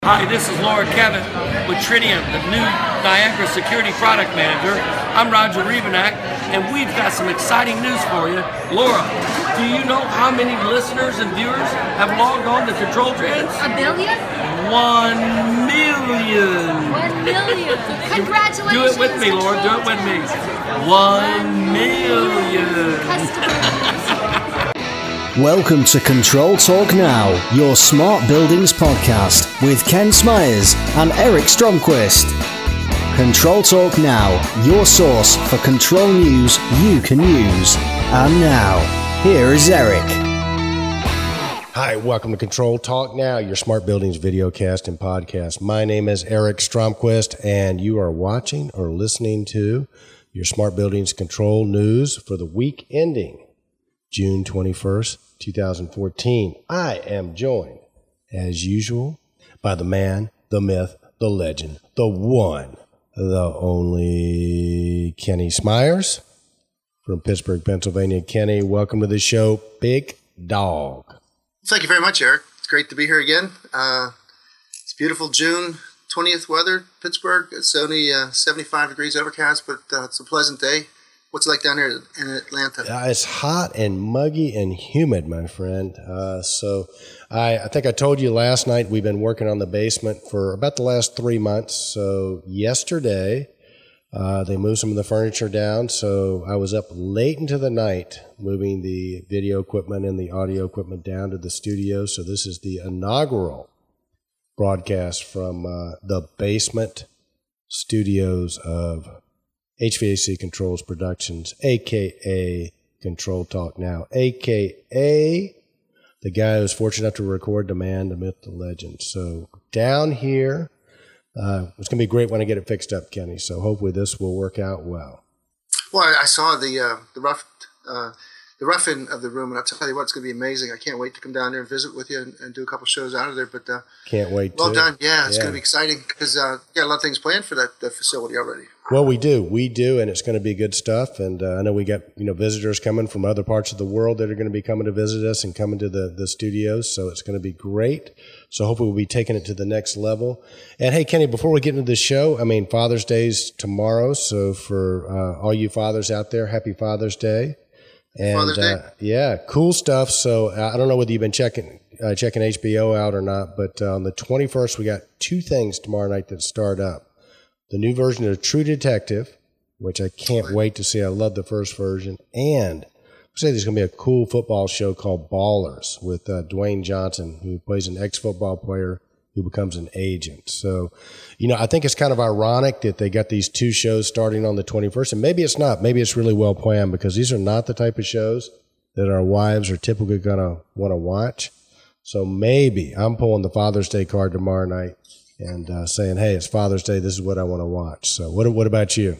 Hi, this is Laura Kevin with Tritium, the new Niagara Security Product Manager. I'm Roger Rebenak, and we've got some exciting news for you. Laura, do you know how many listeners and viewers have logged on to Control Trends? 1 billion? 1 million. 1 million. Congratulations. Do it with me, Laura. Do it with me. 1 million. Customers. Welcome to Control Talk Now, your smart buildings podcast with Ken Smyers and Eric Stromquist. Control Talk Now, your source for control news you can use. And now, here is Eric. Hi, welcome to Control Talk Now, your smart buildings videocast and podcast. My name is Eric Stromquist, and you are watching or listening to your smart buildings control news for the week ending June 21st, 2014. I am joined, as usual, by the man, the myth, the legend, the one, the only Kenny Smyers from Pittsburgh, Pennsylvania. Kenny, welcome to the show, big dog. Thank you very much, Eric. It's great to be here again. It's beautiful June 20th weather, Pittsburgh. It's only 75 degrees overcast, but it's a pleasant day. What's it like down here in Atlanta? It's hot and muggy and humid, my friend. So I think I told you last night we've been working on the basement for about the last 3 months. So yesterday they moved some of the furniture down. So I was up late into the night moving the video equipment and the audio equipment down to the studio. So this is the inaugural broadcast from the basement studios of HVAC Controls Productions, a.k.a. Control Talk Now, a.k.a. the guy who's fortunate enough to record the man, the myth, the legend. So down here, it's going to be great when I get it fixed up, Kenny. So hopefully this will work out well. Well, I saw the rough-in of the room, and I'll tell you what, it's going to be amazing. I can't wait to come down there and visit with you and do a couple shows out of there. But can't wait. Well done. Yeah, it's going to be exciting because you got a lot of things planned for the facility already. Well, we do, and it's going to be good stuff. And I know we got visitors coming from other parts of the world that are going to be coming to visit us and coming to the studios. So it's going to be great. So hopefully we'll be taking it to the next level. And hey, Kenny, before we get into the show, Father's Day's tomorrow. So for all you fathers out there, happy Father's Day. And Father's Day. Yeah, cool stuff. So I don't know whether you've been checking HBO out or not, but on the 21st we got two things tomorrow night that start up. The new version of True Detective, which I can't wait to see. I love the first version. And I say there's going to be a cool football show called Ballers with Dwayne Johnson, who plays an ex-football player who becomes an agent. So, I think it's kind of ironic that they got these two shows starting on the 21st. And maybe it's not. Maybe it's really well planned because these are not the type of shows that our wives are typically going to want to watch. So maybe I'm pulling the Father's Day card tomorrow night and saying, hey, it's Father's Day. This is what I want to watch. So what about you?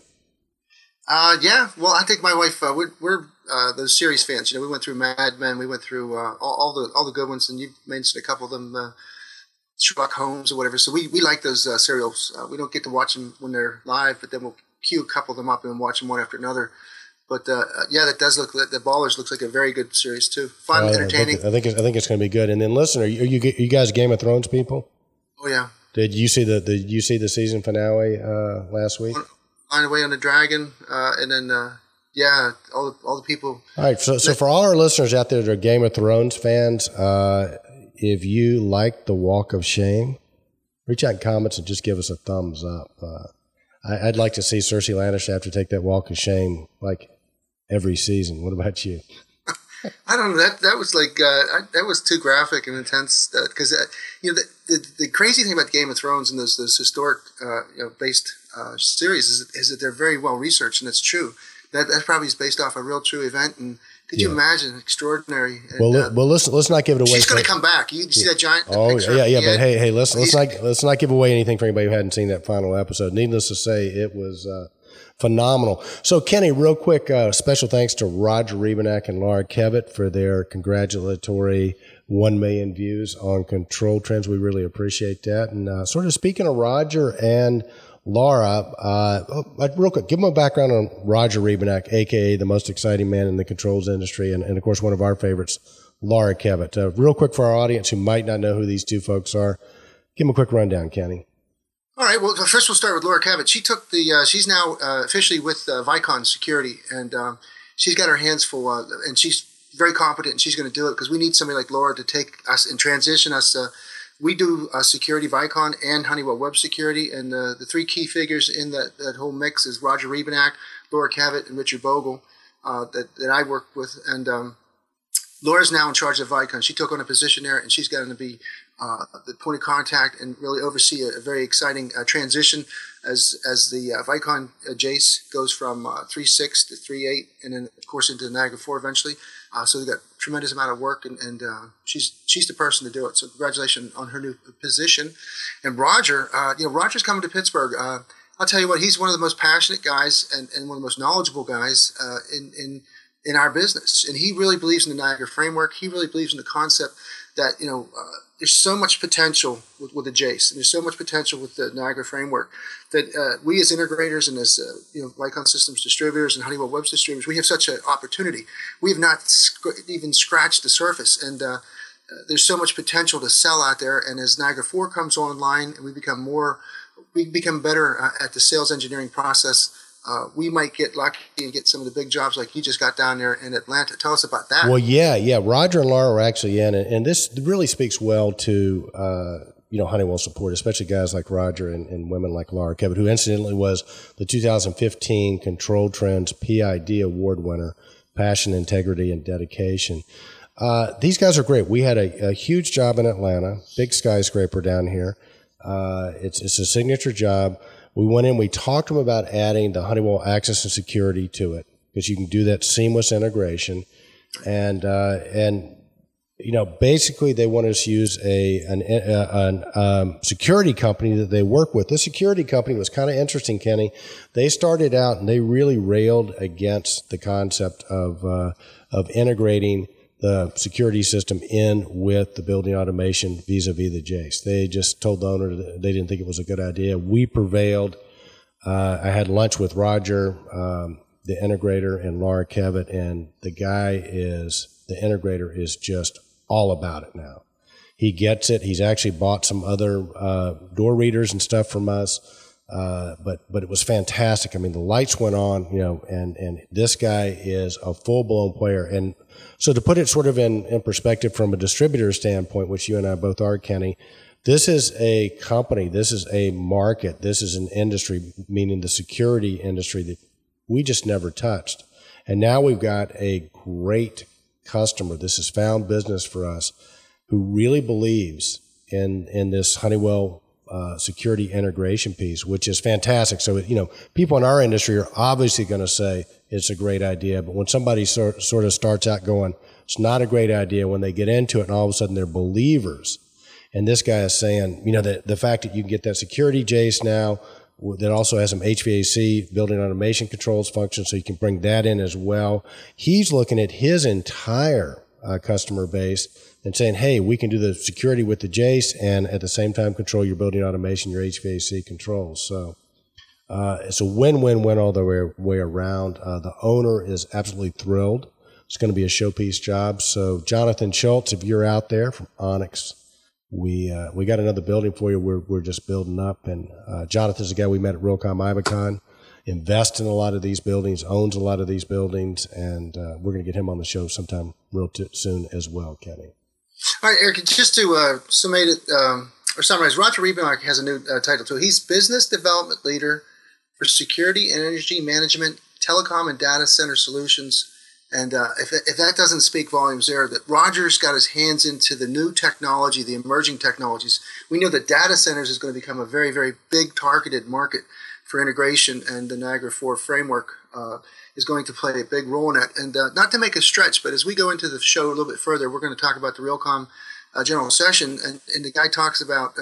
Yeah, well, I think my wife, we're those series fans. We went through Mad Men. We went through all the good ones, and you mentioned a couple of them, Sherlock Holmes or whatever. So we like those serials. We don't get to watch them when they're live, but then we'll queue a couple of them up and watch them one after another. But yeah, that does look. The Ballers looks like a very good series too. Fun, entertaining. I think it's going to be good. And then listen, are you guys Game of Thrones people? Oh yeah. Did you see the season finale last week? On the Way on the Dragon, and then yeah, all the people. All right, so for all our listeners out there that are Game of Thrones fans, if you like the Walk of Shame, reach out in comments and just give us a thumbs up. I'd like to see Cersei Lannister have to take that Walk of Shame like every season. What about you? I don't know. That was like that was too graphic and intense. Because the crazy thing about Game of Thrones and those historic based series is that they're very well researched, and it's true. That probably is based off a real true event. And could you imagine extraordinary? And, well, let's not give it away. She's going to come back. You see that giant? Picture? Yeah. But hey, let's not give away anything for anybody who hadn't seen that final episode. Needless to say, it was phenomenal. So, Kenny, real quick, special thanks to Roger Rebenak and Laura Kevin for their congratulatory 1 million views on Control Trends. We really appreciate that. And sort of speaking of Roger and Laura, real quick, give them a background on Roger Rebenak, a.k.a. the most exciting man in the controls industry, and of course, one of our favorites, Laura Kevin. Real quick for our audience who might not know who these two folks are, Give them a quick rundown, Kenny. All right. Well, first we'll start with Laura Cavett. She took the. She's now officially with Vicon Security, and she's got her hands full, and she's very competent. And she's going to do it because we need somebody like Laura to take us and transition us. We do security, Vicon and Honeywell Web Security, and the three key figures in that whole mix is Roger Rebenak, Laura Cavett, and Richard Bogle that I work with. And Laura's now in charge of Vicon. She took on a position there, and she's going to be the point of contact and really oversee a very exciting transition as the Vicon Jace goes from 3.6 to 3.8, and then of course into Niagara 4 eventually. So we've got a tremendous amount of work, and she's the person to do it. So congratulations on her new position. And Roger, Roger's coming to Pittsburgh. I'll tell you what, he's one of the most passionate guys and one of the most knowledgeable guys in our business. And he really believes in the Niagara framework. He really believes in the concept that, there's so much potential with the Jace, and there's so much potential with the Niagara framework that we as integrators and as Vicon Systems distributors and Honeywell Web distributors, we have such an opportunity. We have not even scratched the surface, and there's so much potential to sell out there. And as Niagara 4 comes online and we become better at the sales engineering process, we might get lucky and get some of the big jobs like you just got down there in Atlanta. Tell us about that. Well, yeah. Roger and Laura are actually in, and this really speaks well to Honeywell support, especially guys like Roger and women like Laura Cavett, who incidentally was the 2015 Control Trends PID Award winner, Passion, Integrity, and Dedication. These guys are great. We had a huge job in Atlanta, big skyscraper down here. It's a signature job. We went in, we talked to them about adding the Honeywell Access and Security to it, because you can do that seamless integration. And basically they wanted us to use a security company that they work with. This security company was kind of interesting, Kenny. They started out and they really railed against the concept of integrating the security system in with the building automation vis-a-vis the Jace. They just told the owner that they didn't think it was a good idea. We prevailed. I had lunch with Roger, the integrator, and Laura Cavett, and the integrator is just all about it now. He gets it. He's actually bought some other door readers and stuff from us. But it was fantastic. I mean, the lights went on, and this guy is a full-blown player. And so to put it sort of in perspective from a distributor standpoint, which you and I both are, Kenny, this is a company, this is a market, this is an industry, meaning the security industry, that we just never touched. And now we've got a great customer. This is found business for us, who really believes in this Honeywell security integration piece, which is fantastic. So, people in our industry are obviously going to say it's a great idea, but when somebody sort of starts out going, it's not a great idea, when they get into it and all of a sudden they're believers. And this guy is saying, the fact that you can get that security Jace now that also has some HVAC, building automation controls function, so you can bring that in as well. He's looking at his entire customer base and saying, hey, we can do the security with the Jace and at the same time control your building automation, your HVAC controls. So it's a win-win-win all the way around. The owner is absolutely thrilled. It's going to be a showpiece job. So Jonathan Schultz, if you're out there from Onyx, we got another building for you. We're just building up. And Jonathan's the guy we met at Realcomm Ibicon, invests in a lot of these buildings, owns a lot of these buildings, and we're going to get him on the show sometime soon as well, Kenny. All right, Eric, just to summarize, Roger Rebenak has a new title too. He's Business Development Leader for Security and Energy Management, Telecom and Data Center Solutions. And if that doesn't speak volumes there, that Roger's got his hands into the new technology, the emerging technologies. We know that data centers is going to become a very, very big targeted market for integration, and the Niagara 4 framework is going to play a big role in that. And not to make a stretch, but as we go into the show a little bit further, we're going to talk about the Realcomm general session, and the guy talks about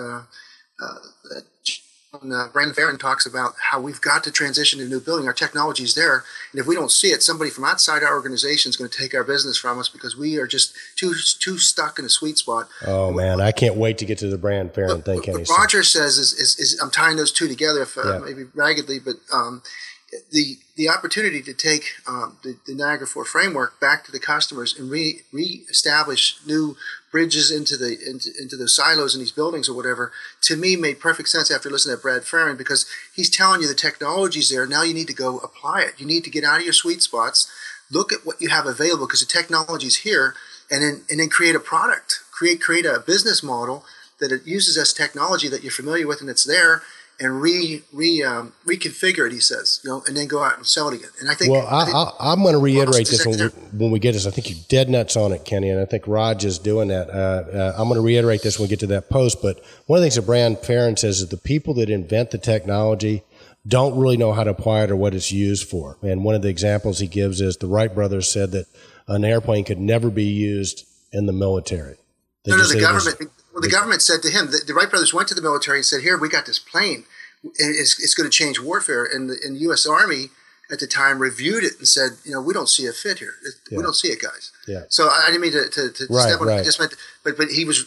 Brandon Farron talks about how we've got to transition to a new building. Our technology is there, and if we don't see it, somebody from outside our organization is going to take our business from us because we are just too stuck in a sweet spot. Oh man, I can't wait to get to the Brandon Farron thing. What Roger says is I'm tying those two together, maybe raggedly, but the opportunity to take the Niagara 4 framework back to the customers and re-establish new bridges into the silos in these buildings or whatever, to me made perfect sense after listening to Brad Farron, because he's telling you the technology's there. Now you need to go apply it. You need to get out of your sweet spots, look at what you have available because the technology's here, and then create a product, create a business model that it uses as technology that you're familiar with and it's there, and reconfigure it, he says, and then go out and sell it again. And I think, I'm going to reiterate this when we get this. I think you're dead nuts on it, Kenny, and I think Raj is doing that. I'm going to reiterate this when we get to that post. But one of the things that Brad Farron says is the people that invent the technology don't really know how to apply it or what it's used for. And one of the examples he gives is the Wright brothers said that an airplane could never be used in the military. The government. Well, the government said to him, the Wright brothers went to the military and said, "Here, we got this plane. It's going to change warfare." And the U.S. Army at the time reviewed it and said, "We don't see a fit here. We don't see it, guys." Yeah. So I didn't mean to step on it. I just meant, but he was,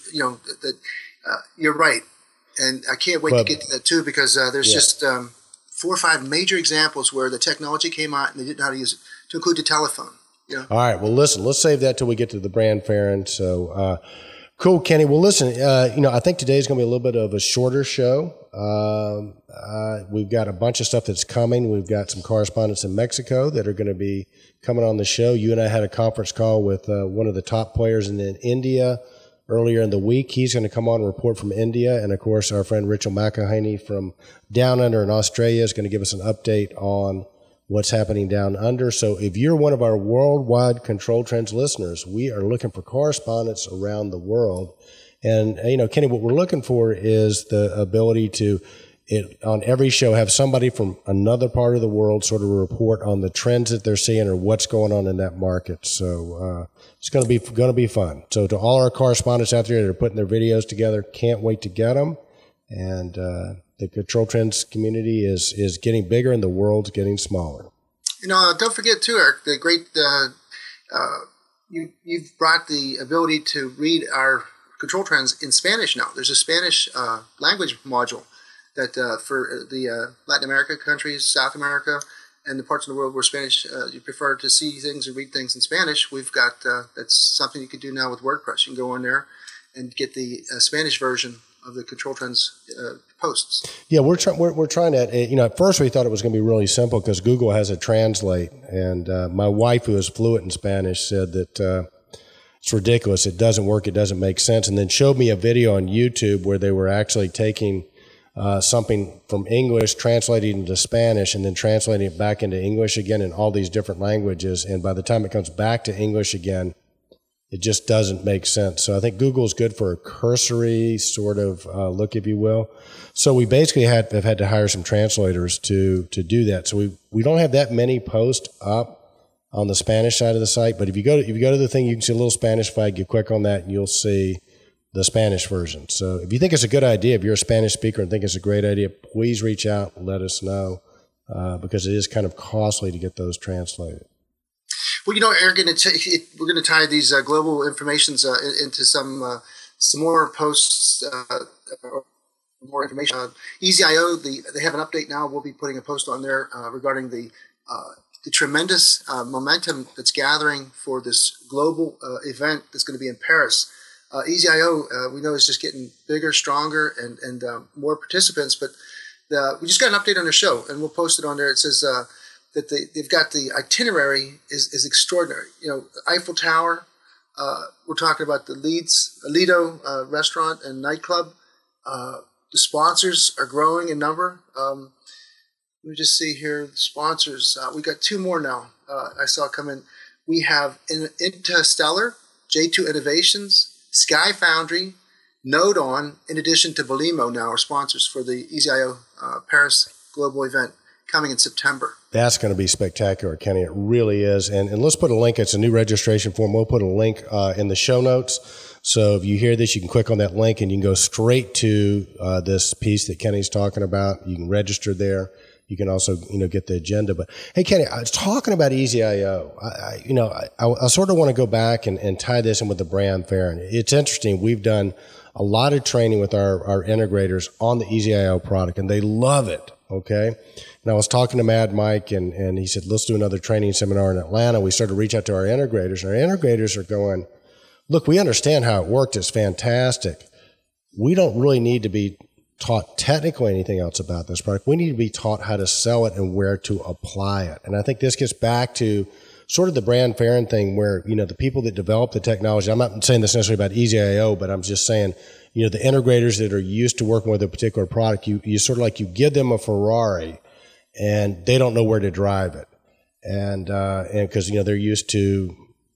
you're right, and I can't wait to get to that too, because there's just 4 or 5 major examples where the technology came out and they didn't know how to use it, to include the telephone. All right. Well, listen, let's save that till we get to the Brad Farron. So. Cool, Kenny. Well, listen, I think today's going to be a little bit of a shorter show. We've got a bunch of stuff that's coming. We've got some correspondents in Mexico that are going to be coming on the show. You and I had a conference call with one of the top players in India earlier in the week. He's going to come on and report from India. And, of course, our friend Rachel McElhaney from Down Under in Australia is going to give us an update on what's happening down under. So if you're one of our worldwide Control Trends listeners, we are looking for correspondents around the world. And, Kenny, what we're looking for is the ability to, on every show, have somebody from another part of the world sort of report on the trends that they're seeing or what's going on in that market. So it's going to be fun. So to all our correspondents out there that are putting their videos together, can't wait to get them. And the Control Trends community is getting bigger and the world's getting smaller. Don't forget too, Eric, the great you've brought the ability to read our Control Trends in Spanish now. There's a Spanish language module that for the Latin America countries, South America, and the parts of the world where Spanish you prefer to see things and read things in Spanish. We've got that's something you can do now with WordPress. You can go on there and get the Spanish version of the Control Trends posts. Yeah, we're trying to. At first we thought it was going to be really simple because Google has a translate, and my wife, who is fluent in Spanish, said that it's ridiculous. It doesn't work. It doesn't make sense. And then showed me a video on YouTube where they were actually taking something from English, translating it into Spanish, and then translating it back into English again in all these different languages. And by the time it comes back to English again, it just doesn't make sense. So I think Google is good for a cursory sort of look, if you will. So we basically have had to hire some translators to do that. So we don't have that many posts up on the Spanish side of the site. But if you go to the thing, you can see a little Spanish flag. You click on that, and you'll see the Spanish version. So if you think it's a good idea, if you're a Spanish speaker and think it's a great idea, please reach out and let us know because it is kind of costly to get those translated. Well, Eric, we're going to tie these global informations into some more posts, more information. Easy.io, they have an update now. We'll be putting a post on there regarding the tremendous momentum that's gathering for this global event that's going to be in Paris. Easy.io, we know, is just getting bigger, stronger, and more participants. But we just got an update on their show, and we'll post it on there. It says that they've got the itinerary is extraordinary. Eiffel Tower. We're talking about the Lido restaurant and nightclub. The sponsors are growing in number. Let me just see here. The sponsors. We got 2 more now. I saw come in. We have Interstellar, J2 Innovations, Sky Foundry, NodeOn, in addition to Belimo now are sponsors for the Easy.io Paris global event coming in September. That's going to be spectacular, Kenny. It really is. And let's put a link. It's a new registration form. We'll put a link in the show notes. So if you hear this, you can click on that link and you can go straight to this piece that Kenny's talking about. You can register there. You can also, get the agenda. But hey, Kenny, I was talking about Easy.io. I sort of want to go back and tie this in with the Brad Farron. It's interesting. We've done a lot of training with our integrators on the Easy.io product, and they love it. okay? And I was talking to Mad Mike, and he said, let's do another training seminar in Atlanta. We started to reach out to our integrators, and our integrators are going, look, we understand how it worked. It's fantastic. We don't really need to be taught technically anything else about this product. We need to be taught how to sell it and where to apply it. And I think this gets back to sort of the Brand Farron thing where, the people that develop the technology, I'm not saying this necessarily about EasyIO, but I'm just saying, the integrators that are used to working with a particular product, you sort of like you give them a Ferrari and they don't know where to drive it. And because, they're used to,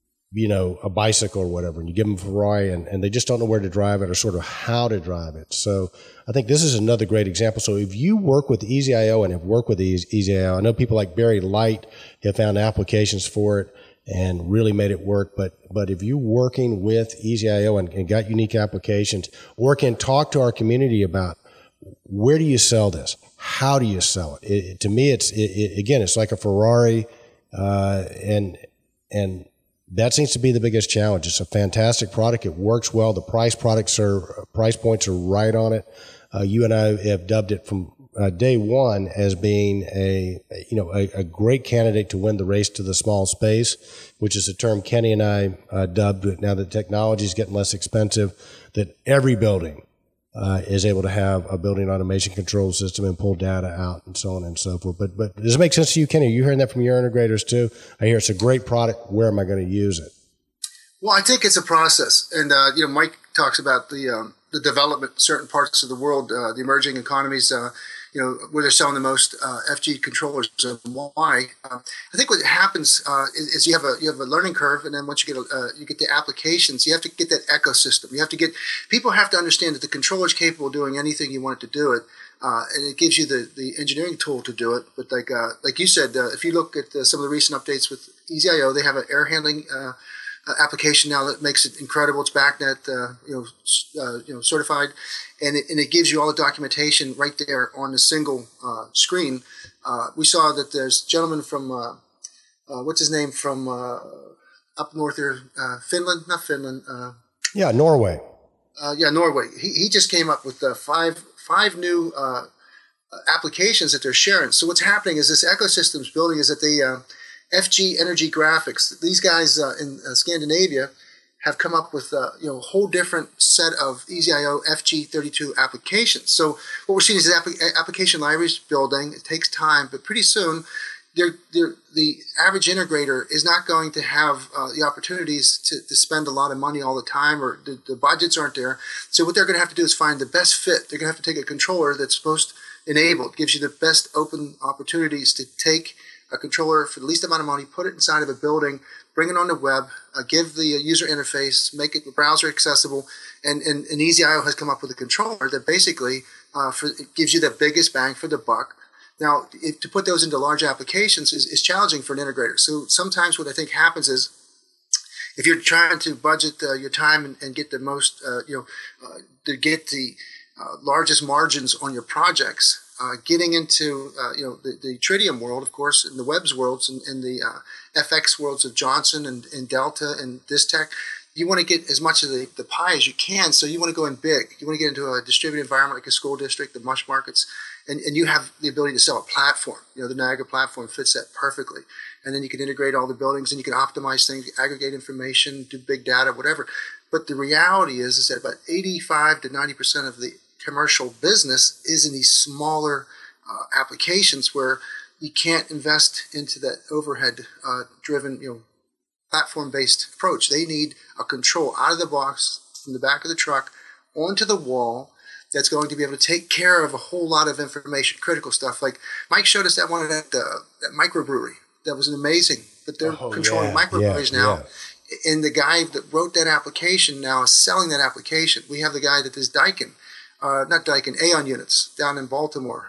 a bicycle or whatever, and you give them a Ferrari and they just don't know where to drive it or sort of how to drive it. So I think this is another great example. So if you work with EasyIO and have worked with EasyIO, I know people like Barry Light have found applications for it and really made it work. But if you're working with EasyIO and got unique applications, or can talk to our community about where do you sell this? How do you sell it? To me, it's like a Ferrari, and that seems to be the biggest challenge. It's a fantastic product. It works well. The price points are right on it. You and I have dubbed it from day one as being a great candidate to win the race to the small space, which is a term Kenny and I dubbed it. Now that technology is getting less expensive, that every building is able to have a building automation control system and pull data out and so on and so forth. But does it make sense to you, Kenny? Are you hearing that from your integrators too? I hear it's a great product. Where am I going to use it? Well, I think it's a process. And, Mike talks about the development in certain parts of the world, the emerging economies, where they're selling the most FG controllers and why. I think what happens is you have a learning curve, and then once you get the applications, you have to get that ecosystem. People have to understand that the controller is capable of doing anything you want it to do it, and it gives you the engineering tool to do it. But like you said, if you look at some of the recent updates with EasyIO, they have an air handling application now that makes it incredible. It's BACnet, certified, and it gives you all the documentation right there on the single screen. We saw that there's a gentleman from what's his name from up north there, Finland, not Finland. Norway. Norway. He just came up with five new applications that they're sharing. So what's happening is this ecosystem's building is that the FG Energy Graphics. These guys in Scandinavia have come up with a whole different set of EasyIO FG32 applications. So what we're seeing is application libraries building. It takes time, but pretty soon the average integrator is not going to have the opportunities to spend a lot of money all the time, or the budgets aren't there. So what they're going to have to do is find the best fit. They're going to have to take a controller that's most enabled, gives you the best open opportunities to take a controller for the least amount of money, put it inside of a building, bring it on the web, give the user interface, make it browser accessible, and EasyIO has come up with a controller that basically it gives you the biggest bang for the buck. Now, to put those into large applications is challenging for an integrator. So sometimes what I think happens is if you're trying to budget your time and get the most, to get the largest margins on your projects, getting into the Tritium world, of course, in the webs worlds and the FX worlds of Johnson and Delta and Distech, you want to get as much of the pie as you can. So you want to go in big. You want to get into a distributed environment like a school district, the mush markets, and you have the ability to sell a platform. The Niagara platform fits that perfectly. And then you can integrate all the buildings and you can optimize things, aggregate information, do big data, whatever. But the reality is that about 85 to 90% of the commercial business is in these smaller applications where you can't invest into that overhead driven, platform-based approach. They need a control out of the box from the back of the truck onto the wall that's going to be able to take care of a whole lot of information, critical stuff. Like Mike showed us that one at that microbrewery. That was amazing. But they're controlling microbreweries now. Yeah. And the guy that wrote that application now is selling that application. We have the guy that is Daikin. Not Daikin, Aeon Units down in Baltimore.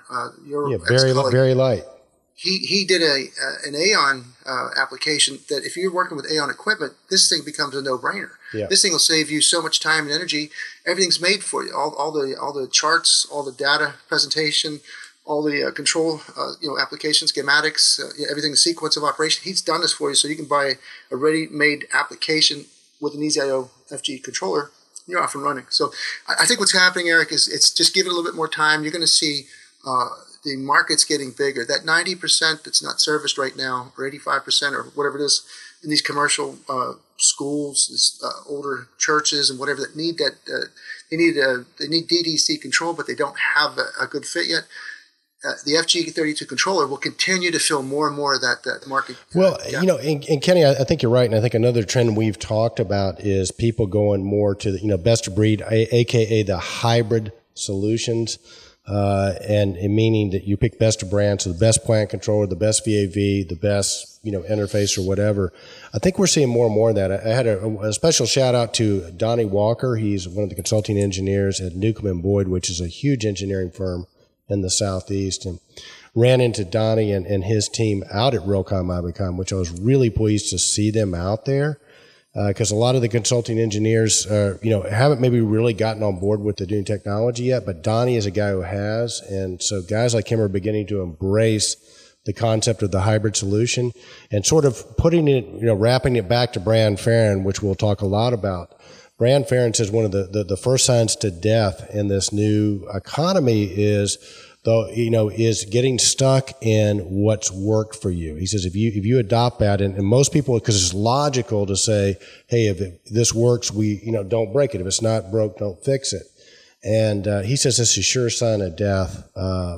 Very light. He did an Aeon application that if you're working with Aeon equipment, this thing becomes a no-brainer. Yeah. This thing will save you so much time and energy. Everything's made for you. All the charts, all the data presentation, all the control application schematics, everything, the sequence of operation. He's done this for you, so you can buy a ready-made application with an EasyIO FG controller. You're off and running. So I think what's happening, Eric, is it's just give it a little bit more time. You're going to see the market's getting bigger. That 90% that's not serviced right now, or 85% or whatever it is, in these commercial schools, these older churches and whatever that need that they need DDC control, but they don't have a good fit yet. The FG32 controller will continue to fill more and more of that market. Well, and Kenny, I think you're right, and I think another trend we've talked about is people going more to the best of breed, aka the hybrid solutions. And meaning that you pick best of brand, so the best plant controller, the best VAV, the best interface or whatever. I think we're seeing more and more of that. I had a special shout out to Donnie Walker. He's one of the consulting engineers at Newcomb & Boyd, which is a huge engineering firm in the Southeast, and ran into Donnie and his team out at Realcomm Ibicon, which I was really pleased to see them out there. Because a lot of the consulting engineers, haven't maybe really gotten on board with the new technology yet, but Donnie is a guy who has. And so guys like him are beginning to embrace the concept of the hybrid solution and sort of putting it, wrapping it back to Brian Farron, which we'll talk a lot about. Brian Farron says one of the first signs to death in this new economy is getting stuck in what's worked for you. He says if you adopt that, and most people, because it's logical to say, hey, if this works, we don't break it. If it's not broke, don't fix it. And he says it's a sure sign of death,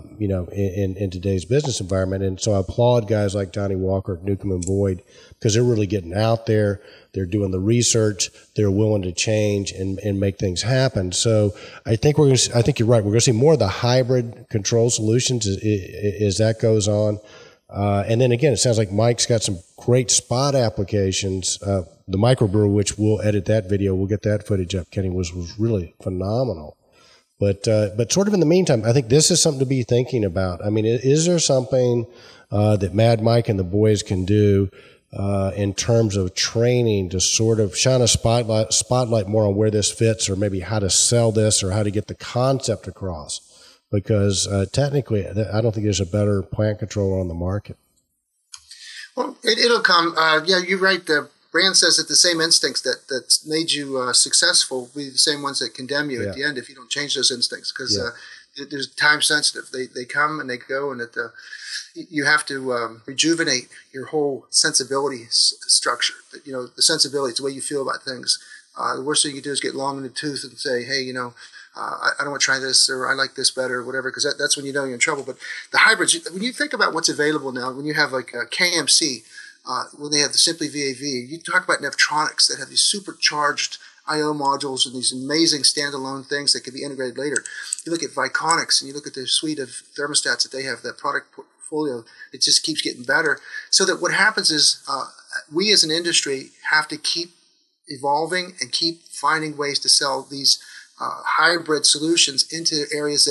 in today's business environment. And so I applaud guys like Donnie Walker at Newcomb & Boyd because they're really getting out there. They're doing the research. They're willing to change and make things happen. So I think you're right. We're going to see more of the hybrid control solutions as that goes on. And then again, it sounds like Mike's got some great spot applications. The microbrew, which we'll edit that video, we'll get that footage up, Kenny, was really phenomenal. But sort of in the meantime, I think this is something to be thinking about. I mean, is there something that Mad Mike and the boys can do in terms of training to sort of shine a spotlight more on where this fits, or maybe how to sell this, or how to get the concept across? Because technically, I don't think there's a better plant controller on the market. Well, it'll come. You're right. The brand says that the same instincts that's made you successful will be the same ones that condemn you at the end if you don't change those instincts, because there's time sensitive. They come and they go, and you have to rejuvenate your whole sensibility structure. The sensibility, it's the way you feel about things. The worst thing you can do is get long in the tooth and say, hey, I don't want to try this, or I like this better, or whatever, because that's when you're in trouble. But the hybrids, when you think about what's available now, when you have like a KMC, when they have the Simply VAV, you talk about Nevtronics that have these supercharged I/O modules and these amazing standalone things that can be integrated later. You look at Viconics and you look at the suite of thermostats that they have, that product portfolio, it just keeps getting better. So that what happens is we as an industry have to keep evolving and keep finding ways to sell these hybrid solutions into areas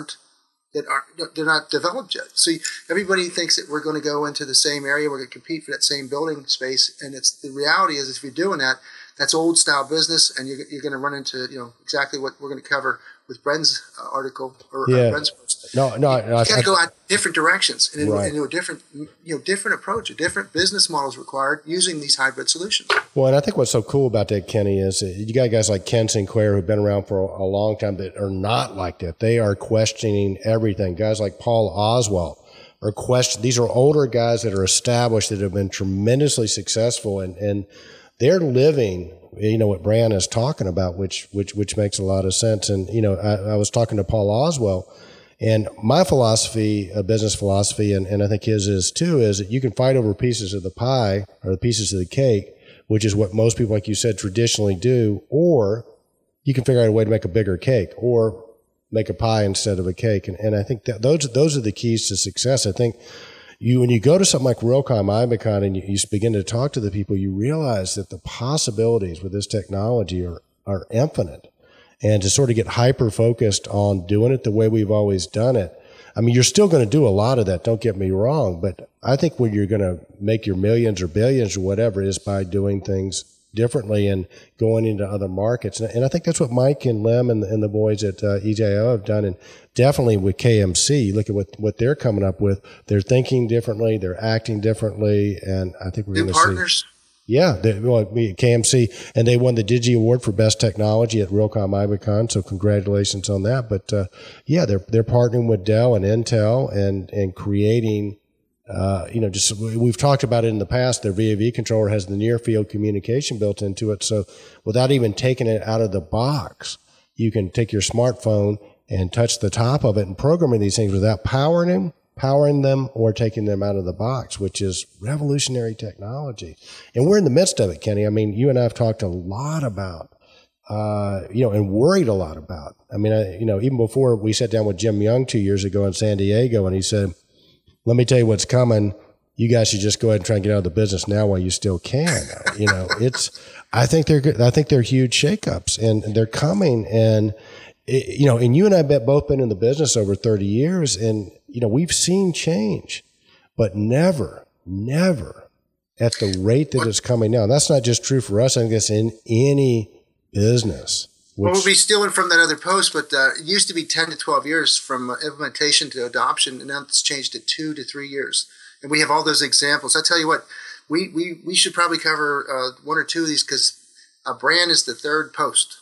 they're not developed yet. So everybody thinks that we're going to go into the same area, we're going to compete for that same building space, and the reality is if you're doing that, that's old style business, and you're going to run into exactly what we're going to cover with Bren's article or Bren's post. No, you got to go out different directions and into a different approach. A different business model is required using these hybrid solutions. Well, and I think what's so cool about that, Kenny, is you got guys like Ken Sinclair who've been around for a long time that are not like that. They are questioning everything. Guys like Paul Oswalt are questioning. These are older guys that are established, that have been tremendously successful, and they're living, what Brian is talking about, which makes a lot of sense. And, I was talking to Paul Oswalt, and my philosophy, business philosophy, and I think his is too, is that you can fight over pieces of the pie or the pieces of the cake, which is what most people, like you said, traditionally do, or you can figure out a way to make a bigger cake or make a pie instead of a cake. And I think that those are the keys to success. I think when you go to something like Realcomm Ibicon and you begin to talk to the people, you realize that the possibilities with this technology are infinite. And to sort of get hyper-focused on doing it the way we've always done it. I mean, you're still going to do a lot of that, don't get me wrong, but I think when you're going to make your millions or billions or whatever is by doing things differently and going into other markets. And I think that's what Mike and Lem and the boys at EJO have done. And definitely with KMC, look at what they're coming up with. They're thinking differently. They're acting differently. And I think we're going to see Yeah, KMC, and they won the Digi Award for Best Technology at Realcomm IBCon, so congratulations on that. But they're partnering with Dell and Intel and creating, we've talked about it in the past. Their VAV controller has the near field communication built into it, so without even taking it out of the box, you can take your smartphone and touch the top of it and programming these things without powering them or taking them out of the box, which is revolutionary technology. And we're in the midst of it, Kenny. I mean, you and I have talked a lot about, and worried a lot about. I mean, even before we sat down with Jim Young 2 years ago in San Diego, and he said, let me tell you what's coming. You guys should just go ahead and try and get out of the business now while you still can. I think they're huge shakeups, and they're coming. And and you and I both been in the business over 30 years, and we've seen change, but never at the rate that it's coming now. And that's not just true for us. I think that's in any business. We'll be stealing from that other post, but it used to be 10 to 12 years from implementation to adoption, and now it's changed to 2 to 3 years. And we have all those examples. I tell you what, we should probably cover one or two of these, because Brand is the third post.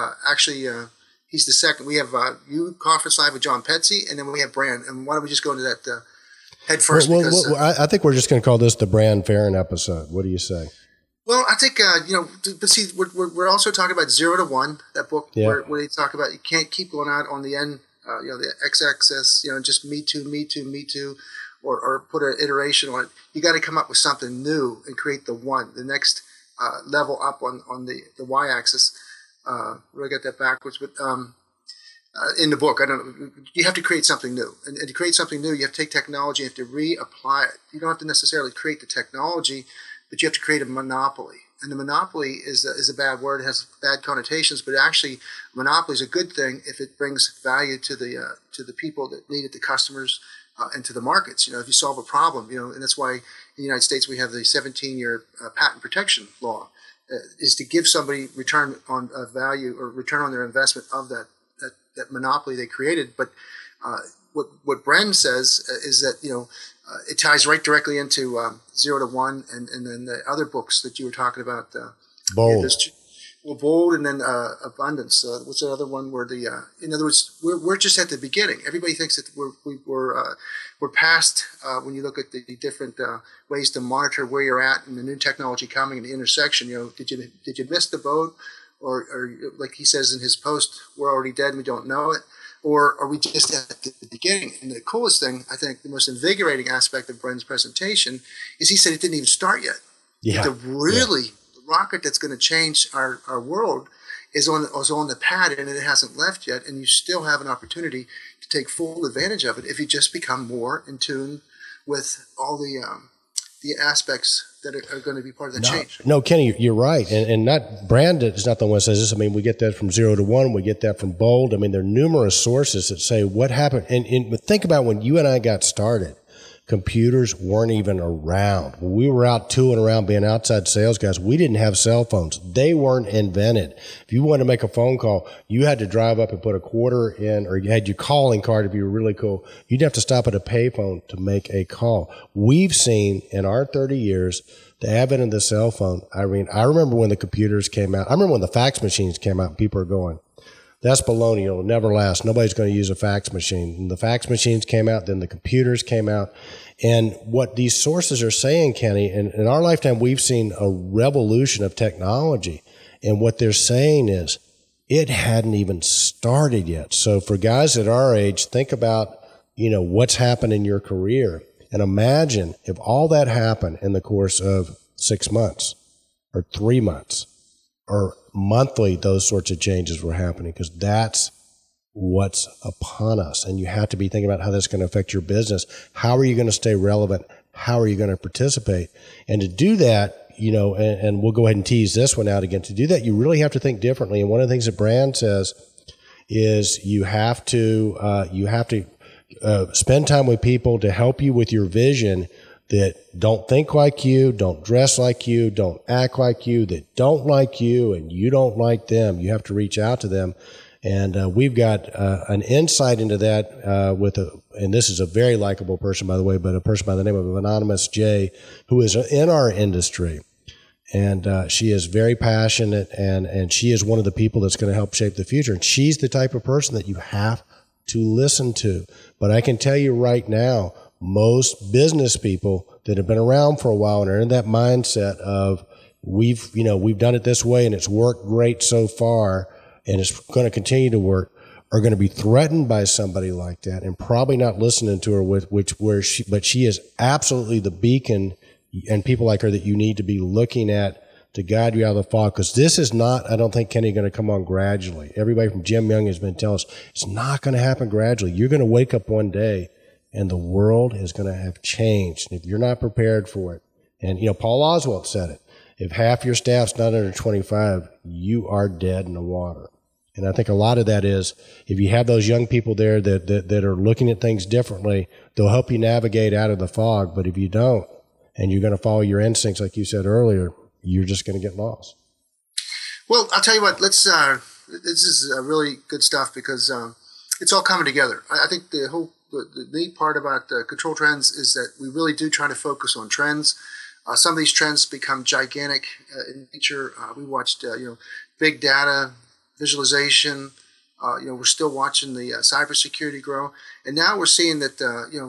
He's the second. We have you conference live with John Petsy, and then we have Brand. And why don't we just go into that head first? I think we're just going to call this the Brand Farron episode. What do you say? Well, I think but see, we're also talking about 0 to 1. That book where they talk about you can't keep going out on the end, the x-axis, just me too, or put an iteration on it. You got to come up with something new and create the next level up on the y-axis. I got that backwards, but in the book, you have to create something new. And to create something new, you have to take technology, you have to reapply it. You don't have to necessarily create the technology, but you have to create a monopoly. And the monopoly is a bad word. It has bad connotations, but actually, monopoly is a good thing if it brings value to the people that need it, the customers, and to the markets. If you solve a problem, and that's why in the United States we have the 17-year patent protection law. Is to give somebody return on value or return on their investment of that monopoly they created. But what Bren says is that it ties right directly into 0 to 1, and then the other books that you were talking about. Bold. Bold, and then abundance. What's the other one? Where in other words, we're just at the beginning. Everybody thinks that we're past when you look at the different ways to monitor where you're at and the new technology coming in the intersection. Did you miss the boat, or like he says in his post, we're already dead and we don't know it, or are we just at the beginning? And the coolest thing, I think, the most invigorating aspect of Bren's presentation is he said it didn't even start yet. Yeah. The rocket that's going to change our world is on the pad, and it hasn't left yet, and you still have an opportunity to take full advantage of it if you just become more in tune with all the aspects that are going to be part of the change. No, Kenny, you're right. And not Brandon is not the one that says this. I mean, we get that from 0 to 1. We get that from Bold. I mean, there are numerous sources that say what happened. And think about when you and I got started. Computers weren't even around. When we were out tooling around being outside sales guys, we didn't have cell phones. They weren't invented. If you wanted to make a phone call, you had to drive up and put a quarter in, or you had your calling card if you were really cool. You'd have to stop at a payphone to make a call. We've seen in our 30 years the advent of the cell phone. I mean, I remember when the computers came out. I remember when the fax machines came out and people are going, that's baloney. It'll never last. Nobody's going to use a fax machine. And the fax machines came out, then the computers came out. And what these sources are saying, Kenny, in our lifetime, we've seen a revolution of technology. And what they're saying is it hadn't even started yet. So for guys at our age, think about, what's happened in your career. And imagine if all that happened in the course of 6 months or 3 months or monthly, those sorts of changes were happening, because that's what's upon us. And you have to be thinking about how that's going to affect your business. How are you going to stay relevant? How are you going to participate? And to do that, and we'll go ahead and tease this one out again. To do that, you really have to think differently. And one of the things that Brand says is you have to spend time with people to help you with your vision that don't think like you, don't dress like you, don't act like you, that don't like you, and you don't like them. You have to reach out to them. And we've got an insight into that and this is a very likable person, by the way, but a person by the name of Anonymous J, who is in our industry. And she is very passionate, and she is one of the people that's going to help shape the future. And she's the type of person that you have to listen to. But I can tell you right now, most business people that have been around for a while and are in that mindset of we've done it this way and it's worked great so far and it's going to continue to work, are going to be threatened by somebody like that and probably not listening to her but she is absolutely the beacon and people like her that you need to be looking at to guide you out of the fog, because this is not, I don't think, Kenny, going to come on gradually. Everybody from Jim Young has been telling us it's not going to happen gradually. You're going to wake up one day and the world is going to have changed. And if you're not prepared for it, and Paul Oswalt said it, if half your staff's not under 25, you are dead in the water. And I think a lot of that is if you have those young people there that are looking at things differently, they'll help you navigate out of the fog. But if you don't, and you're going to follow your instincts, like you said earlier, you're just going to get lost. Well, I'll tell you what. This is really good stuff because it's all coming together. I think the neat part about Control Trends is that we really do try to focus on trends. Some of these trends become gigantic in nature. We watched, big data, visualization. We're still watching the cybersecurity grow, and now we're seeing that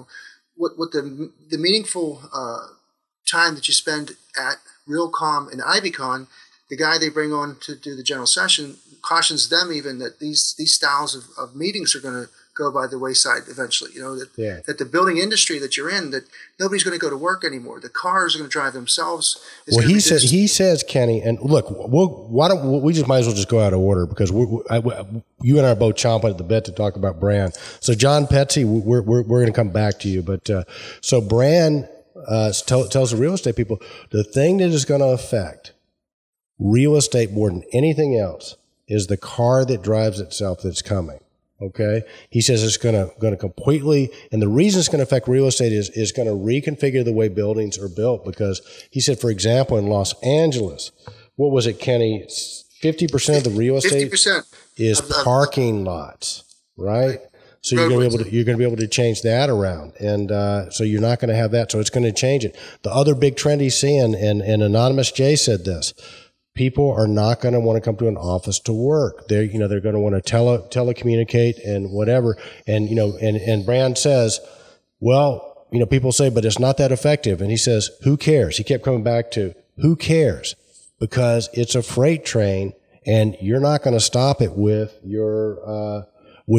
what the meaningful time that you spend at Realcomm and IBCon, the guy they bring on to do the general session cautions them even that these styles of meetings are going to go by the wayside eventually. That the building industry that you're in, that nobody's going to go to work anymore. The cars are going to drive themselves. Well, he says, Kenny, and look, why don't we just might as well just go out of order because you and I are both chomping at the bit to talk about Brand. So John Petsy, we're going to come back to you, but so Brand tells the real estate people the thing that is going to affect real estate more than anything else is the car that drives itself that's coming. Okay, he says it's going to completely, and the reason it's going to affect real estate is going to reconfigure the way buildings are built. Because he said, for example, in Los Angeles, what was it, Kenny? 50% of the real estate 50% is parking lots, right? So you're going to be able to change that around, and so you're not going to have that. So it's going to change it. The other big trend he's seeing, and Anonymous Jay said this. People are not going to want to come to an office to work. They're going to want to telecommunicate and whatever. And and Brand says, well, people say, but it's not that effective. And he says, who cares? He kept coming back to who cares, because it's a freight train, and you're not going to stop it with your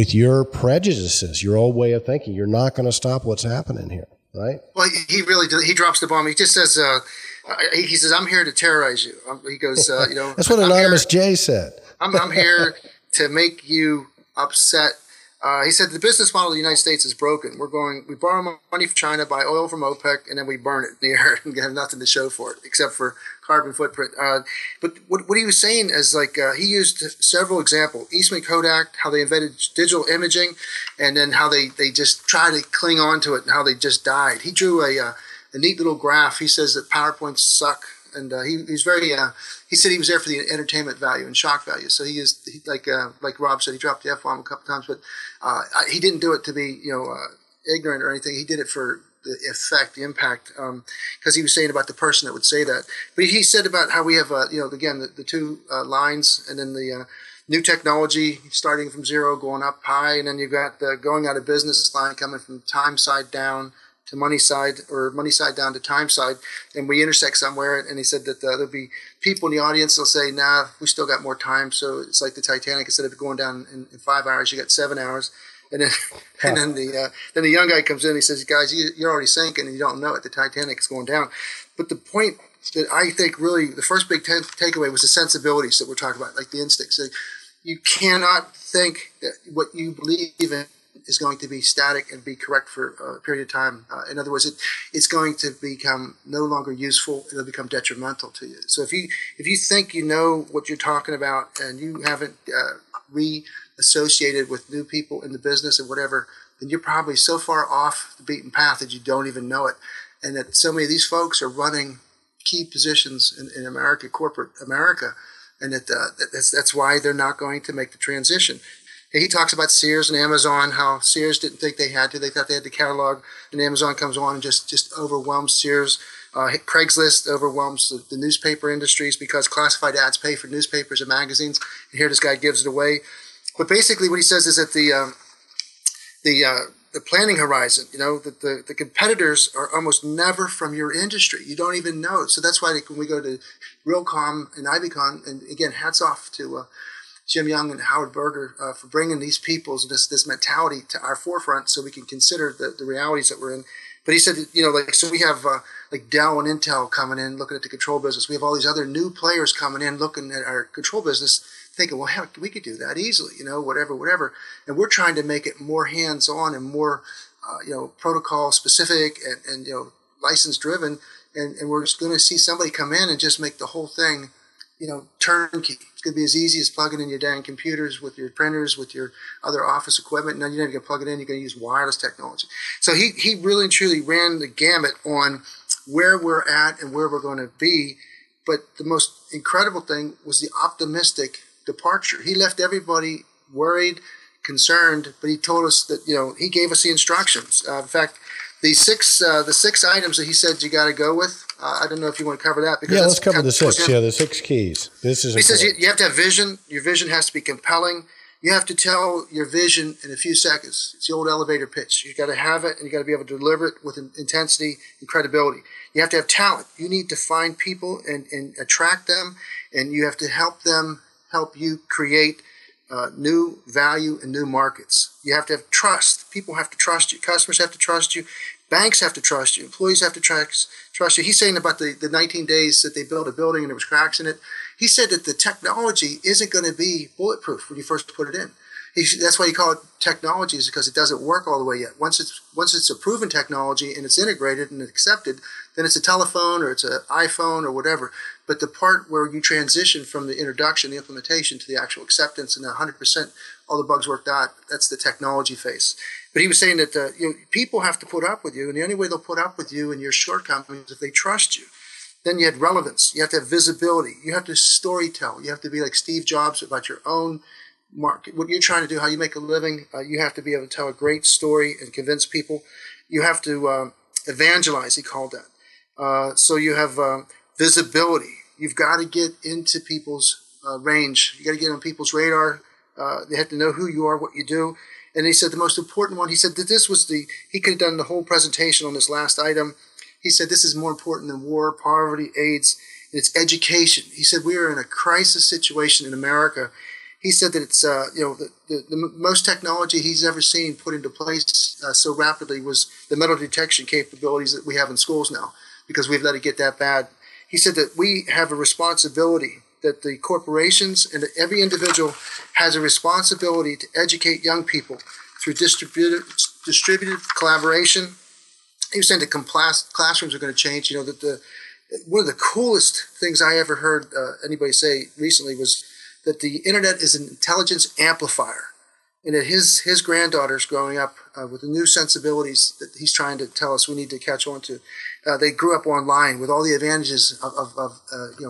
prejudices, your old way of thinking. You're not going to stop what's happening here, right? Well, he really does. He drops the bomb. He just says. He says, "I'm here to terrorize you." He goes, That's what Anonymous Jay said. I'm here to make you upset. He said the business model of the United States is broken. We borrow money from China, buy oil from OPEC, and then we burn it in the air and have nothing to show for it except for carbon footprint. But what he was saying is he used several examples. Eastman Kodak, how they invented digital imaging, and then how they just try to cling on to it and how they just died. He drew a neat little graph. He says that PowerPoints suck, and he's very. He said he was there for the entertainment value and shock value. So like Rob said, he dropped the F-bomb a couple times, but he didn't do it to be ignorant or anything. He did it for the effect, the impact, because he was saying about the person that would say that. But he said about how we have again the two lines, and then the new technology starting from zero, going up high, and then you've got the going out of business line coming from time side down to money side, or money side down to time side, and we intersect somewhere. And he said that there'll be people in the audience that'll say, nah, we still got more time. So it's like the Titanic, instead of going down in 5 hours, you got 7 hours. And then then the young guy comes in and he says, guys, you're already sinking and you don't know it. The Titanic is going down. But the point that I think really the first big takeaway was the sensibilities that we're talking about, like the instincts. So you cannot think that what you believe in is going to be static and be correct for a period of time. In other words, it's going to become no longer useful. It'll become detrimental to you. So if you think you know what you're talking about and you haven't re-associated with new people in the business and whatever, then you're probably so far off the beaten path that you don't even know it. And that so many of these folks are running key positions in America, corporate America, and that's why they're not going to make the transition. He talks about Sears and Amazon, how Sears didn't think they had to. They thought they had the catalog, and Amazon comes on and just overwhelms Sears. Craigslist overwhelms the newspaper industries because classified ads pay for newspapers and magazines. And here this guy gives it away. But basically what he says is that the planning horizon, that the competitors are almost never from your industry. You don't even know. So that's why when we go to Realcomm and IvyCon, and again, hats off to Jim Young and Howard Berger for bringing these people's this mentality to our forefront so we can consider the realities that we're in. But he said, so we have like Dell and Intel coming in looking at the control business. We have all these other new players coming in looking at our control business, thinking, well, heck, we could do that easily, whatever. And we're trying to make it more hands-on and more, protocol specific and license driven. And we're just going to see somebody come in and just make the whole thing, turnkey. It's going to be as easy as plugging in your dang computers with your printers, with your other office equipment. Now you're not going to plug it in. You're going to use wireless technology. So he really and truly ran the gamut on where we're at and where we're going to be. But the most incredible thing was the optimistic departure. He left everybody worried, concerned, but he told us that, he gave us the instructions. In fact, the six items that he said you got to go with. I don't know if you want to cover that. Because let's cover the six. Yeah, the 6 keys. This is. He says you have to have vision. Your vision has to be compelling. You have to tell your vision in a few seconds. It's the old elevator pitch. You got to have it, and you got to be able to deliver it with intensity and credibility. You have to have talent. You need to find people and attract them, and you have to help them help you create new value and new markets. You have to have trust. People have to trust you. Customers have to trust you. Banks have to trust you. Employees have to trust you. He's saying about the 19 days that they built a building and there was cracks in it. He said that the technology isn't going to be bulletproof when you first put it in. That's why you call it technology, is because it doesn't work all the way yet. Once it's a proven technology and it's integrated and accepted, then it's a telephone or it's an iPhone or whatever. But the part where you transition from the introduction, the implementation, to the actual acceptance and 100% all the bugs worked out, that's the technology phase. But he was saying that people have to put up with you, and the only way they'll put up with you and your shortcomings is if they trust you. Then you had relevance. You have to have visibility. You have to storytell. You have to be like Steve Jobs about your own market, what you're trying to do, how you make a living. You have to be able to tell a great story and convince people. You have to evangelize, he called that. So you have visibility. You've got to get into people's range. You got to get on people's radar. They have to know who you are, what you do. And he said the most important one, he said that this was he could have done the whole presentation on this last item. He said this is more important than war, poverty, AIDS, and it's education. He said we are in a crisis situation in America. He said that it's the most technology he's ever seen put into place so rapidly was the metal detection capabilities that we have in schools now, because we've let it get that bad. He said that we have a responsibility, that the corporations and that every individual has a responsibility to educate young people through distributed collaboration. He was saying that classrooms are going to change. That one of the coolest things I ever heard anybody say recently was that the internet is an intelligence amplifier, and that his granddaughter's growing up with the new sensibilities that he's trying to tell us we need to catch on to. They grew up online with all the advantages of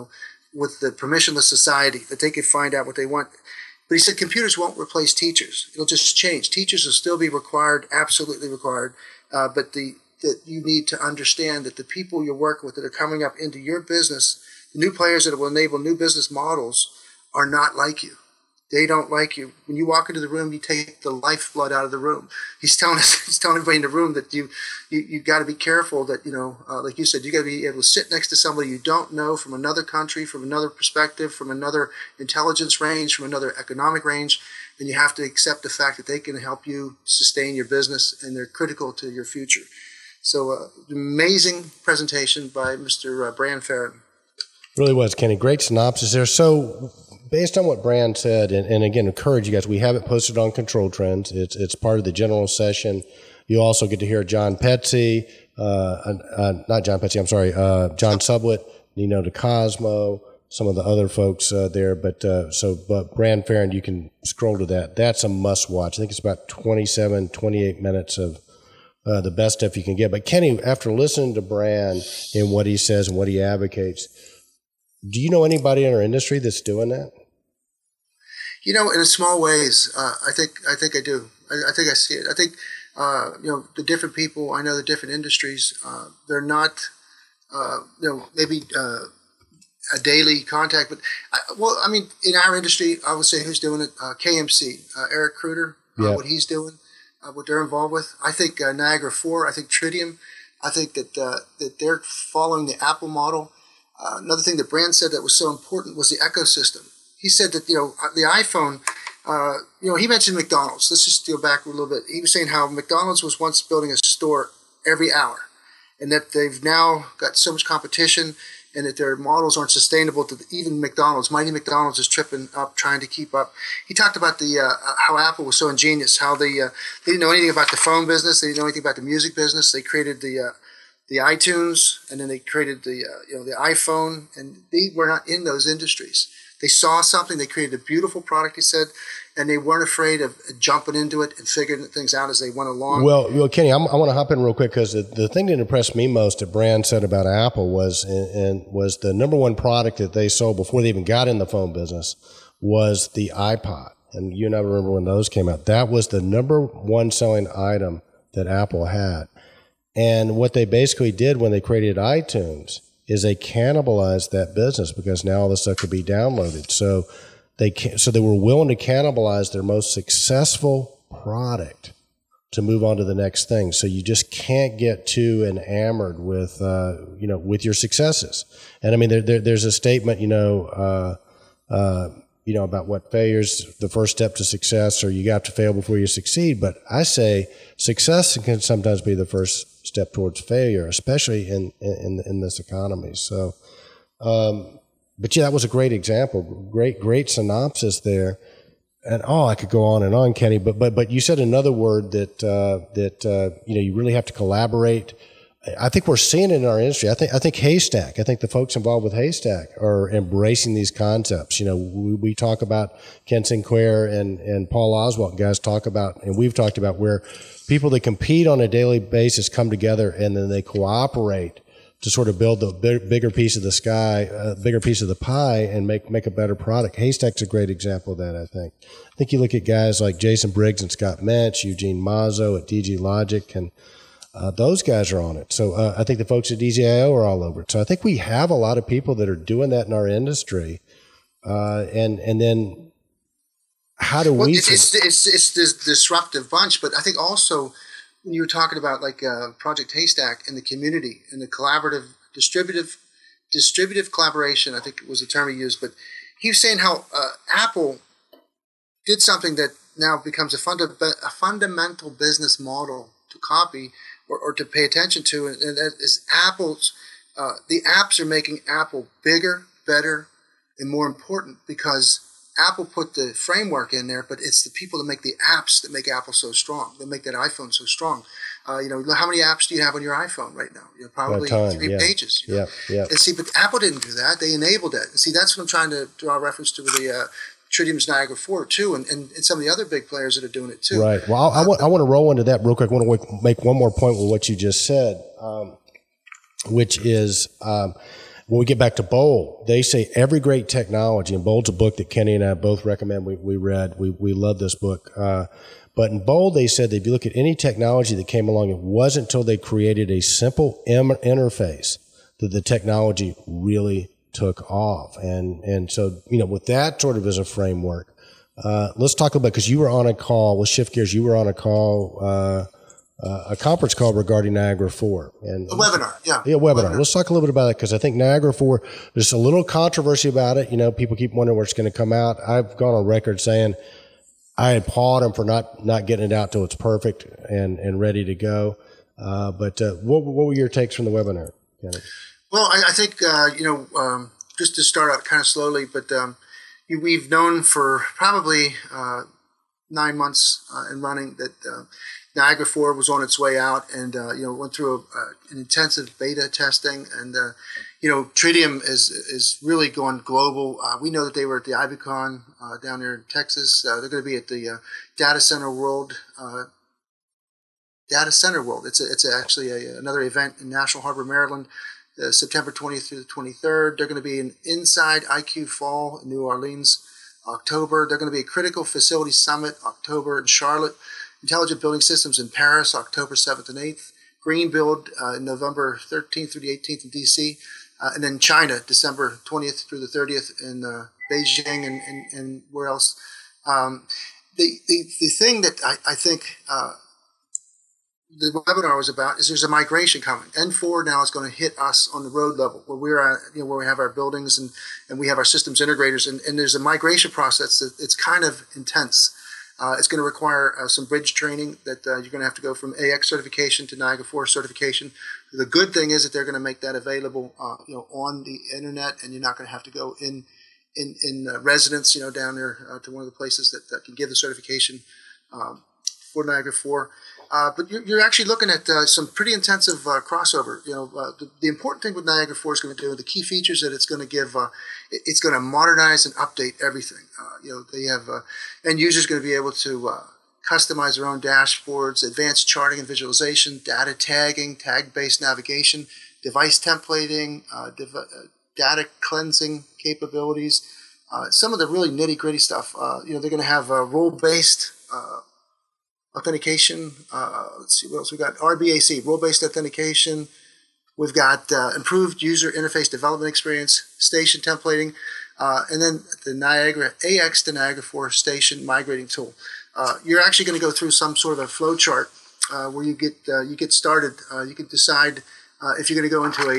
with the permissionless society, that they could find out what they want. But he said computers won't replace teachers. It'll just change. Teachers will still be required, absolutely required, but that you need to understand that the people you're working with that are coming up into your business, the new players that will enable new business models, are not like you. They don't like you. When you walk into the room, you take the lifeblood out of the room. He's telling everybody in the room that you got to be careful that, like you said, you got to be able to sit next to somebody you don't know, from another country, from another perspective, from another intelligence range, from another economic range, and you have to accept the fact that they can help you sustain your business and they're critical to your future. So amazing presentation by Mr. Bran Ferren. Really was, Kenny. Great synopsis there. So based on what Bran said, and again, encourage you guys, we have it posted on Control Trends. It's part of the general session. You also get to hear John Petsy, not John Petsy, I'm sorry, John Sublet, Nino DeCosmo, some of the other folks there. But Bran Ferren, you can scroll to that. That's a must watch. I think it's about 28 minutes of the best stuff you can get. But Kenny, after listening to Bran and what he says and what he advocates, do you know anybody in our industry that's doing that? In a small ways, I think I do. I think I see it. I think, the different people, I know the different industries, they're not maybe a daily contact. But in our industry, I would say who's doing it? KMC, Eric Kruder, what he's doing, what they're involved with. I think Niagara 4. I think Tritium. I think that they're following the Apple model. Another thing that Brand said that was so important was the ecosystem. He said that the iPhone. He mentioned McDonald's. Let's just go back a little bit. He was saying how McDonald's was once building a store every hour, and that they've now got so much competition, and that their models aren't sustainable. To even McDonald's, Mighty McDonald's is tripping up, trying to keep up. He talked about how Apple was so ingenious, how they didn't know anything about the phone business, they didn't know anything about the music business. They created the iTunes, and then they created the iPhone, and they were not in those industries. They saw something, they created a beautiful product, he said, and they weren't afraid of jumping into it and figuring things out as they went along. Well, Kenny, I want to hop in real quick because the thing that impressed me most that Brand said about Apple was the number one product that they sold before they even got in the phone business was the iPod. And you and I remember when those came out. That was the number one selling item that Apple had. And what they basically did when they created iTunes is they cannibalized that business because now all the stuff could be downloaded. So they were willing to cannibalize their most successful product to move on to the next thing. So you just can't get too enamored with with your successes. And I mean, there's a statement about what failure's the first step to success, or you have to fail before you succeed. But I say success can sometimes be the first step towards failure, especially in this economy. So, but yeah, that was a great example. Great synopsis there. And I could go on and on, Kenny. But you said another word that you really have to collaborate. I think we're seeing it in our industry. I think Haystack. I think the folks involved with Haystack are embracing these concepts. We talk about Ken Sinclair and Paul Oswalt. Guys talk about, and we've talked about where people that compete on a daily basis come together and then they cooperate to sort of build the bigger piece of the sky, bigger piece of the pie, and make a better product. Haystack's a great example of that, I think. I think you look at guys like Jason Briggs and Scott Mensch, Eugene Mazzo at DG Logic, and those guys are on it. So I think the folks at DZIO are all over it. So I think we have a lot of people that are doing that in our industry. And then how do we... It's this disruptive bunch, but I think also when you were talking about like Project Haystack and the community and the collaborative, distributive collaboration, I think was the term he used, but he was saying how Apple did something that now becomes a fundamental business model to copy or to pay attention to, and that is Apple's. The apps are making Apple bigger, better, and more important because Apple put the framework in there, but it's the people that make the apps that make Apple so strong, that make that iPhone so strong. How many apps do you have on your iPhone right now? Probably 3 pages. Yeah. And see, but Apple didn't do that. They enabled it. And see, that's what I'm trying to draw a reference to with the Tritium's Niagara 4 too, and some of the other big players that are doing it too. Right. Well, I want to roll into that real quick. I want to make one more point with what you just said, which is when we get back to Bold, they say every great technology, and Bold's a book that Kenny and I both recommend. We read. We love this book. But in Bold, they said that if you look at any technology that came along, it wasn't until they created a simple interface that the technology really took off. And so, with that sort of as a framework, let's talk about, because you were on a call, let's shift gears, you were on a call, a conference call regarding Niagara 4. And a webinar, yeah. Yeah, webinar. Let's talk a little bit about that, because I think Niagara 4, there's a little controversy about it. People keep wondering where it's going to come out. I've gone on record saying I applaud them for not getting it out till it's perfect and ready to go. But what were your takes from the webinar, Kenny? Well, I think, just to start out kind of slowly, but we've known for probably 9 months in running that Niagara 4 was on its way out and, went through an intensive beta testing. And, Tritium is really going global. We know that they were at the IBCon down there in Texas. They're going to be at the Data Center World. It's actually another event in National Harbor, Maryland. September 20th through the 23rd. They're going to be in Inside IQ Fall in New Orleans, October. They're going to be a Critical Facility Summit, October in Charlotte. Intelligent Building Systems in Paris, October 7th and 8th. Greenbuild November 13th through the 18th in DC, and then China December 20th through the 30th in Beijing and where else. The thing that I think the webinar was about is there's a migration coming. N4 now is going to hit us on the road level where we're at, where we have our buildings and we have our systems integrators, and there's a migration process that it's kind of intense. It's going to require some bridge training that you're going to have to go from AX certification to Niagara 4 certification. The good thing is that they're going to make that available, on the internet, and you're not going to have to go in residence, down there to one of the places that can give the certification for Niagara 4. But you're actually looking at some pretty intensive crossover. The important thing with Niagara 4 is going to do, the key features that it's going to give, it's going to modernize and update everything. They have end users going to be able to customize their own dashboards, advanced charting and visualization, data tagging, tag-based navigation, device templating, data cleansing capabilities. Some of the really nitty-gritty stuff. They're going to have role-based authentication. Let's see what else we got. RBAC, role-based authentication. We've got improved user interface development experience, station templating, and then the Niagara AX to Niagara 4 station migrating tool. You're actually going to go through some sort of a flow chart where you get started. You can decide if you're going to go into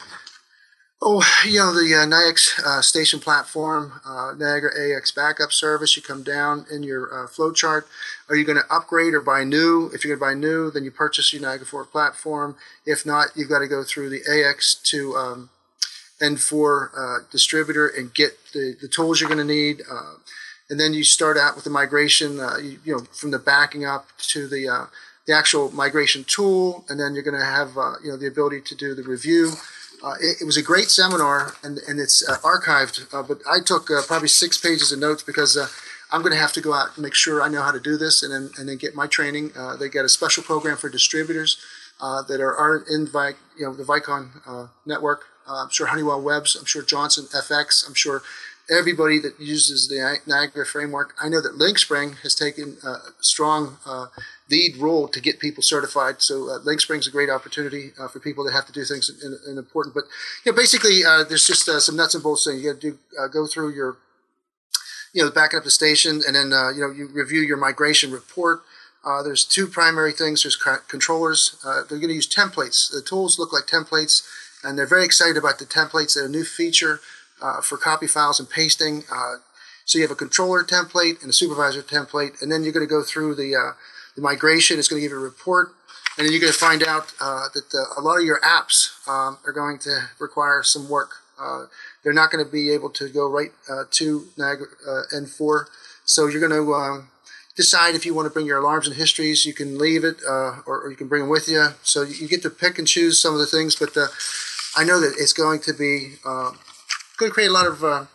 the NIAX station platform, Niagara AX backup service. You come down in your flow chart. Are you going to upgrade or buy new? If you're going to buy new, then you purchase your Niagara 4 platform. If not, you've got to go through the AX to N4 distributor and get the tools you're going to need. And then you start out with the migration, from the backing up to the actual migration tool, and then you're going to have the ability to do the review. It was a great seminar, and it's archived, but I took probably 6 pages of notes because I'm going to have to go out and make sure I know how to do this and then get my training. They got a special program for distributors that are in the Vicon network. I'm sure Honeywell Webs, I'm sure Johnson FX, I'm sure everybody that uses the Niagara framework. I know that LinkSpring has taken a strong lead role to get people certified. So LinkSpring is a great opportunity for people that have to do things in important. But basically, there's just some nuts and bolts things. You got to go through your, backing up the station, and then you review your migration report. There's 2 primary things. There's controllers. They're going to use templates. The tools look like templates, and they're very excited about the templates. They're a new feature for copy files and pasting. So you have a controller template and a supervisor template, and then you're going to go through the migration. It's going to give you a report, and then you're going to find out that a lot of your apps are going to require some work. They're not going to be able to go right to Niagara N4, so you're going to decide if you want to bring your alarms and histories. You can leave it, or you can bring them with you. So you get to pick and choose some of the things, but I know that it's going to be going to create a lot of a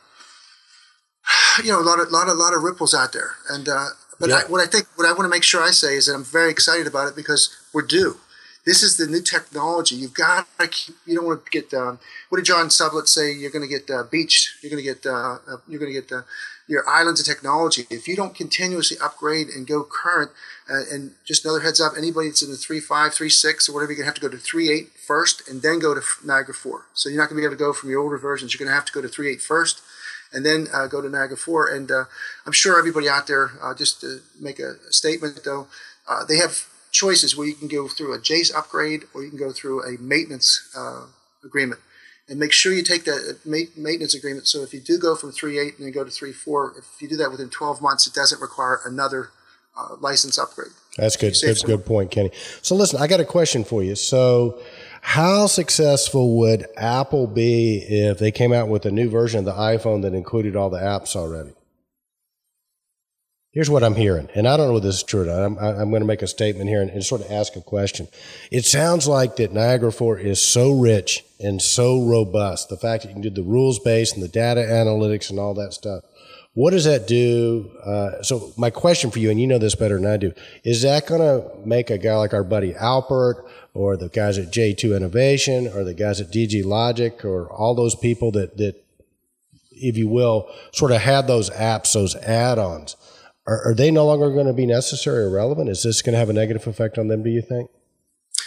lot of ripples out there. And what I want to make sure I say is that I'm very excited about it because we're due. This is the new technology. You've got to keep. You don't want to get. What did John Sublett say? You're going to get beached. You're going to get your islands of technology. If you don't continuously upgrade and go current, and just another heads up, anybody that's in the 3.5, 3.6, or whatever, you're going to have to go to 3.8 first, and then go to Niagara 4. So you're not going to be able to go from your older versions. You're going to have to go to 3.8 first, and then go to Niagara 4. And I'm sure everybody out there, just to make a statement though, they have choices where you can go through a Jace upgrade or you can go through a maintenance agreement. And make sure you take that maintenance agreement. So if you do go from 3.8 and then go to 3.4, if you do that within 12 months, it doesn't require another license upgrade. That's good. That's a good point, Kenny. So listen, I got a question for you. So how successful would Apple be if they came out with a new version of the iPhone that included all the apps already? Here's what I'm hearing, and I don't know whether this is true or not. I'm going to make a statement here and sort of ask a question. It sounds like that Niagara 4 is so rich and so robust, the fact that you can do the rules-based and the data analytics and all that stuff. What does that do? So my question for you, and you know this better than I do, is that going to make a guy like our buddy Alpert or the guys at J2 Innovation or the guys at DG Logic or all those people that, if you will, sort of had those apps, those add-ons, are they no longer going to be necessary or relevant? Is this going to have a negative effect on them, do you think?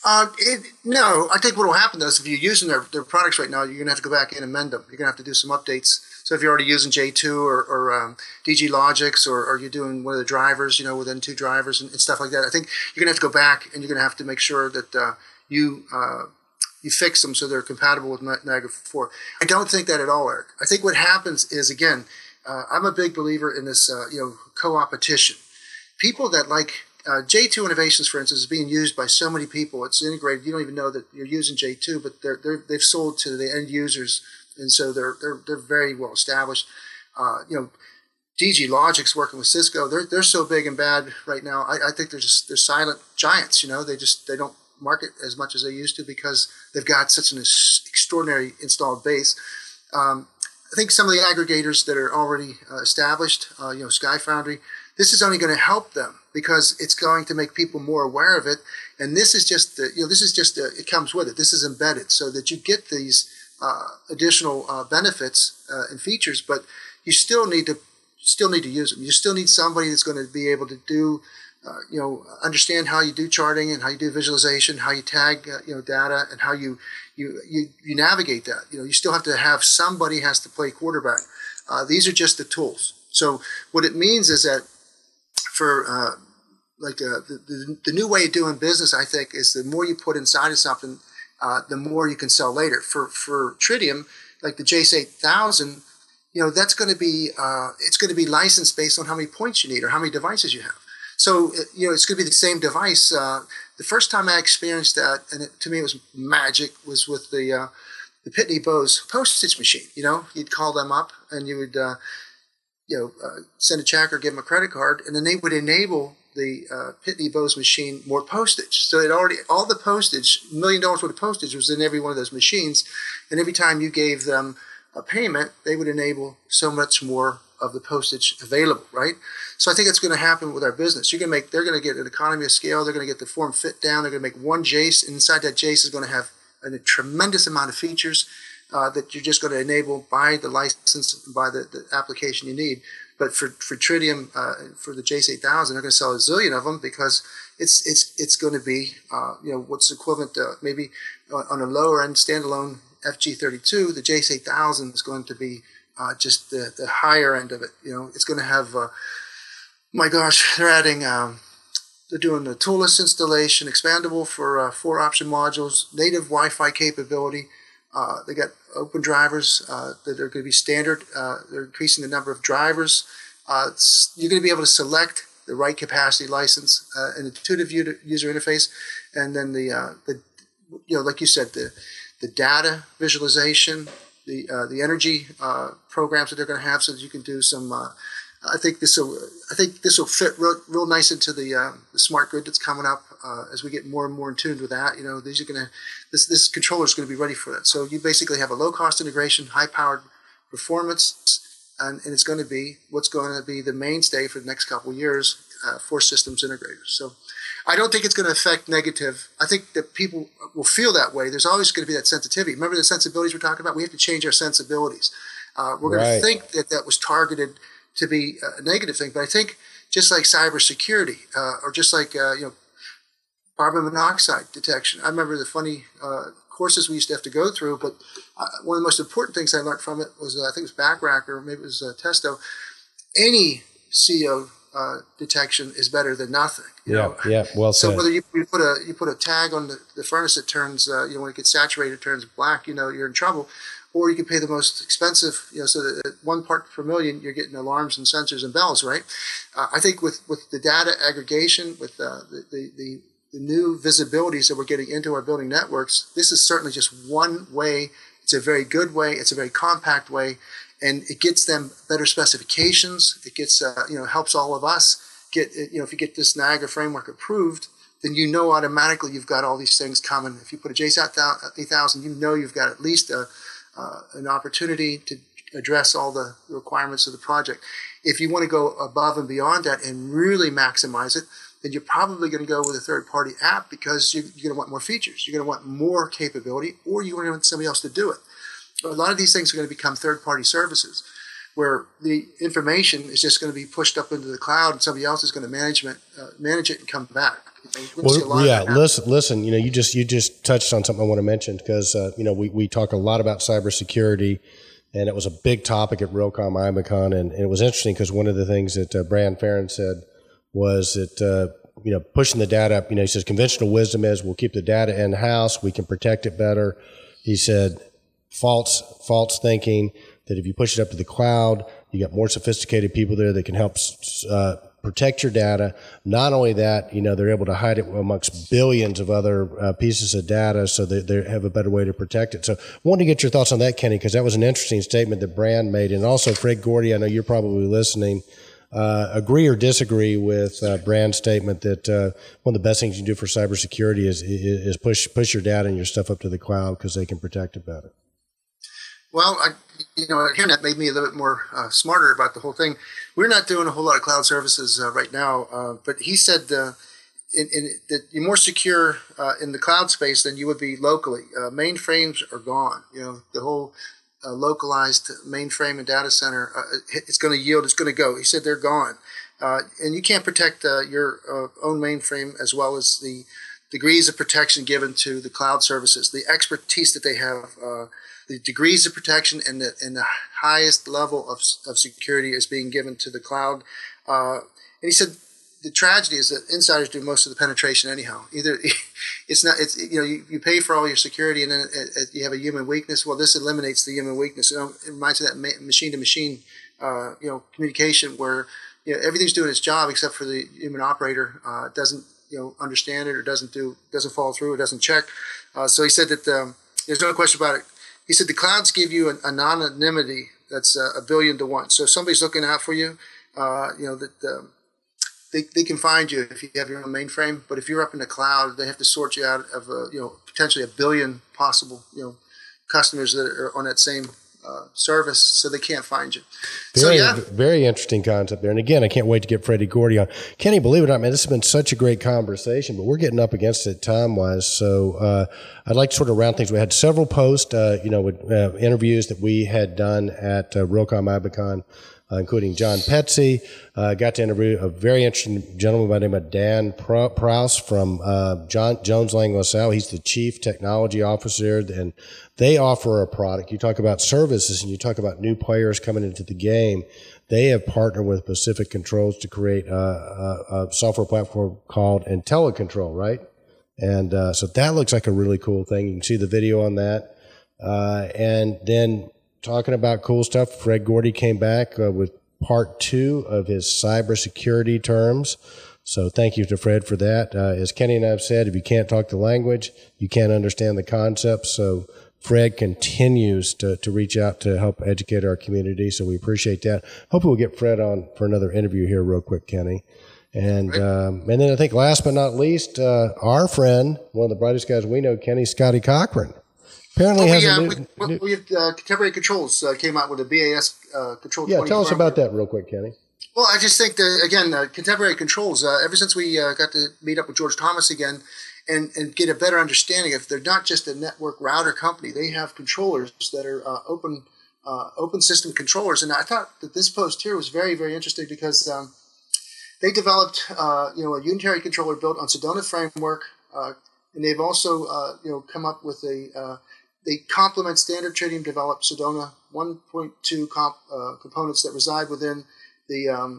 No, I think what will happen though is if you're using their products right now, you're going to have to go back in and amend them. You're going to have to do some updates. So if you're already using J2 or DG Logics or you're doing one of the drivers, within 2 drivers and stuff like that, I think you're going to have to go back and you're going to have to make sure that you fix them so they're compatible with Niagara 4. I don't think that at all, Eric. I think what happens is, again, I'm a big believer in this, co-opetition. People that like J2 Innovations, for instance, is being used by so many people. It's integrated. You don't even know that you're using J2, but they've sold to the end users, and so they're very well established. DG Logic's working with Cisco. They're so big and bad right now. I think they're silent giants. They don't market as much as they used to because they've got such an extraordinary installed base. I think some of the aggregators that are already established, Sky Foundry, this is only going to help them because it's going to make people more aware of it. And this is just it comes with it. This is embedded so that you get these additional benefits and features, but you still need to use them. You still need somebody that's going to be able to do, understand how you do charting and how you do visualization, how you tag, data, and how you navigate that. You still have to have somebody has to play quarterback. These are just the tools. So what it means is that for the new way of doing business, I think, is the more you put inside of something, the more you can sell later. For Tritium, like the JACE 8000, that's going to be it's going to be licensed based on how many points you need or how many devices you have. So it's going to be the same device. The first time I experienced that, and to me it was magic, was with the Pitney Bowes postage machine. You'd call them up and you would send a check or give them a credit card, and then they would enable the Pitney Bowes machine more postage. So all the postage, $1 million worth of postage was in every one of those machines, and every time you gave them a payment, they would enable so much more of the postage available, right? So I think it's going to happen with our business. They're going to get an economy of scale. They're going to get the form fit down. They're going to make one JACE, and inside that JACE is going to have a tremendous amount of features that you're just going to enable by the license, by the application you need. But for Tritium, for the JACE 8000, they're going to sell a zillion of them because it's going to be what's equivalent to maybe on a lower end standalone FG32. The JACE 8000 is going to be just the higher end of it. It's going to have my gosh, they're adding. They're doing the toolless installation, expandable for 4 option modules, native Wi-Fi capability. They got open drivers that are going to be standard. They're increasing the number of drivers. You're going to be able to select the right capacity license, an intuitive user interface, and then like you said, the data visualization, the energy programs that they're going to have, so that you can do some. I think this will fit real nice into the smart grid that's coming up as we get more and more in tune with that. These are going to this controller is going to be ready for that. So you basically have a low cost integration, high powered performance, and it's going to be what's going to be the mainstay for the next couple of years for systems integrators. So I don't think it's going to affect negative. I think that people will feel that way. There's always going to be that sensitivity. Remember the sensibilities we're talking about? We have to change our sensibilities. We're going to think that was targeted to be a negative thing, but I think just like cybersecurity or just like carbon monoxide detection. I remember the funny courses we used to have to go through, but one of the most important things I learned from it was I think it was Backrack or maybe it was Testo. Any CO detection is better than nothing. Yeah, well said. So whether you put a tag on the furnace that turns when it gets saturated, it turns black. You're in trouble. Or you can pay the most expensive, so that at 1 part per million, you're getting alarms and sensors and bells, right? I think with the data aggregation, with the new visibilities that we're getting into our building networks, this is certainly just one way. It's a very good way. It's a very compact way, and it gets them better specifications. It gets, helps all of us get, if you get this Niagara framework approved, then automatically you've got all these things coming. If you put a JACE 8000, you've got at least an opportunity to address all the requirements of the project. If you want to go above and beyond that and really maximize it, then you're probably going to go with a third-party app because you're going to want more features. You're going to want more capability, or you want somebody else to do it. So a lot of these things are going to become third-party services where the information is just going to be pushed up into the cloud and somebody else is going to manage it and come back. We're gonna see a lot of that happen. Listen. You just touched on something I want to mention because we talk a lot about cybersecurity, and it was a big topic at Realcomm IBCon, and it was interesting because one of the things that Brian Farron said was that pushing the data up. He says conventional wisdom is we'll keep the data in house, we can protect it better. He said false thinking that if you push it up to the cloud, you got more sophisticated people there that can help protect your data. Not only that, they're able to hide it amongst billions of other pieces of data so that they have a better way to protect it. So I wanted to get your thoughts on that, Kenny, because that was an interesting statement that Brand made. And also Fred Gordy, I know you're probably listening, agree or disagree with Brand's statement that one of the best things you can do for cybersecurity is push your data and your stuff up to the cloud because they can protect it better. Well, hearing that made me a little bit more smarter about the whole thing. We're not doing a whole lot of cloud services right now, but he said that you're more secure in the cloud space than you would be locally. Mainframes are gone. The whole localized mainframe and data center, it's going to yield, it's going to go. He said they're gone. And you can't protect your own mainframe as well as the degrees of protection given to the cloud services, the expertise that they have, the degrees of protection and the highest level of security is being given to the cloud. And he said the tragedy is that insiders do most of the penetration anyhow. Either you pay for all your security and then you have a human weakness. Well, this eliminates the human weakness. It reminds me of that machine to machine communication where everything's doing its job except for the human operator doesn't understand it or doesn't follow through or doesn't check. So he said that there's no question about it. He said the clouds give you an anonymity that's 1 billion to 1. So if somebody's looking out for you, they can find you if you have your own mainframe. But if you're up in the cloud, they have to sort you out of potentially 1 billion possible customers that are on that same service, so they can't find you. Very interesting concept there. And again, I can't wait to get Freddie Gordy on. Kenny, believe it or not, man, this has been such a great conversation, but we're getting up against it time-wise. So I'd like to sort of round things. We had several posts, with interviews that we had done at Realcomm IBCon, including John Petsy. Got to interview a very interesting gentleman by the name of Dan Prouse from Jones Lang LaSalle. He's the Chief Technology Officer, and they offer a product. You talk about services and you talk about new players coming into the game. They have partnered with Pacific Controls to create a software platform called IntelliControl, right? And so that looks like a really cool thing. You can see the video on that. And then talking about cool stuff, Fred Gordy came back with part 2 of his cybersecurity terms. So thank you to Fred for that. As Kenny and I have said, if you can't talk the language, you can't understand the concepts. So Fred continues to reach out to help educate our community. So we appreciate that. Hopefully we'll get Fred on for another interview here real quick, Kenny. And then I think last but not least, our friend, one of the brightest guys we know, Kenny Scotty Cochran. Apparently we have Contemporary Controls came out with a BAS Control 20. Yeah, tell us about that real quick, Kenny. Well, I just think that, again, Contemporary Controls, ever since we got to meet up with George Thomas again and get a better understanding of, they're not just a network router company. They have controllers that are open system controllers. And I thought that this post here was very, very interesting because they developed a unitary controller built on Sedona framework, and they've also come up with they complement standard Tritium developed Sedona 1.2 components that reside within the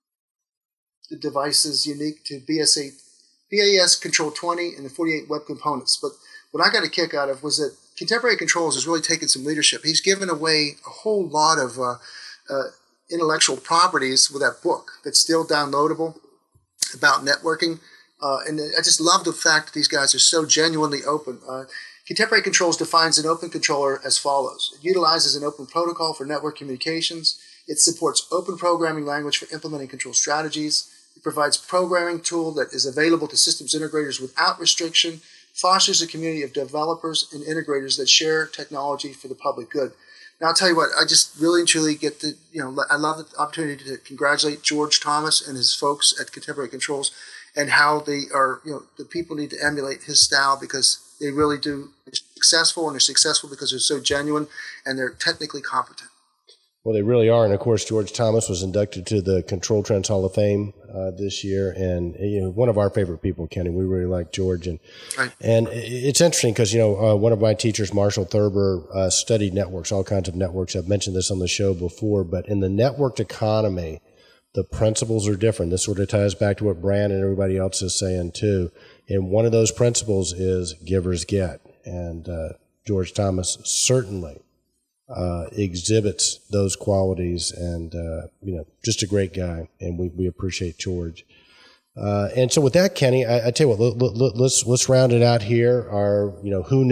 devices unique to BAS Control 20 and the 48 web components. But what I got a kick out of was that Contemporary Controls has really taken some leadership. He's given away a whole lot of intellectual properties with that book that's still downloadable about networking. And I just love the fact that these guys are so genuinely open. Contemporary Controls defines an open controller as follows. It utilizes an open protocol for network communications. It supports open programming language for implementing control strategies. It provides programming tool that is available to systems integrators without restriction, fosters a community of developers and integrators that share technology for the public good. Now, I'll tell you what, I just really and truly get to, I love the opportunity to congratulate George Thomas and his folks at Contemporary Controls and how they are, the people need to emulate his style because they really do. They're successful, and they're successful because they're so genuine and they're technically competent. Well, they really are. And, of course, George Thomas was inducted to the Control Trends Hall of Fame this year. And, one of our favorite people, Kenny. We really like George. And it's interesting because, one of my teachers, Marshall Thurber, studied networks, all kinds of networks. I've mentioned this on the show before. But in the networked economy, the principles are different. This sort of ties back to what Brand and everybody else is saying, too. And one of those principles is givers get. And George Thomas certainly exhibits those qualities, and just a great guy, and we appreciate George. And so with that, Kenny, I tell you what, let's round it out here. Who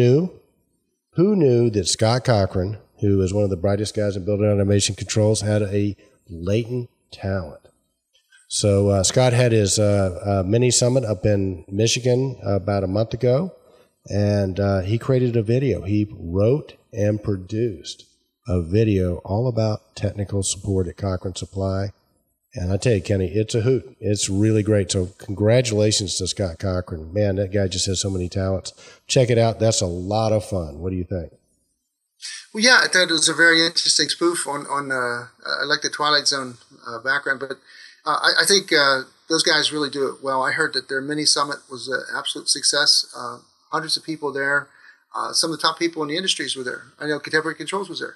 knew that Scott Cochran, who is one of the brightest guys in building automation controls, had a latent talent. So Scott had his mini summit up in Michigan about a month ago, and he created a video. He wrote and produced a video all about technical support at Cochran Supply. And I tell you, Kenny, it's a hoot. It's really great. So congratulations to Scott Cochran. Man, that guy just has so many talents. Check it out. That's a lot of fun. What do you think? Well, yeah, I thought it was a very interesting spoof on I like the Twilight Zone background, but I think those guys really do it well. I heard that their mini summit was an absolute success. Hundreds of people there. Some of the top people in the industries were there. I know Contemporary Controls was there.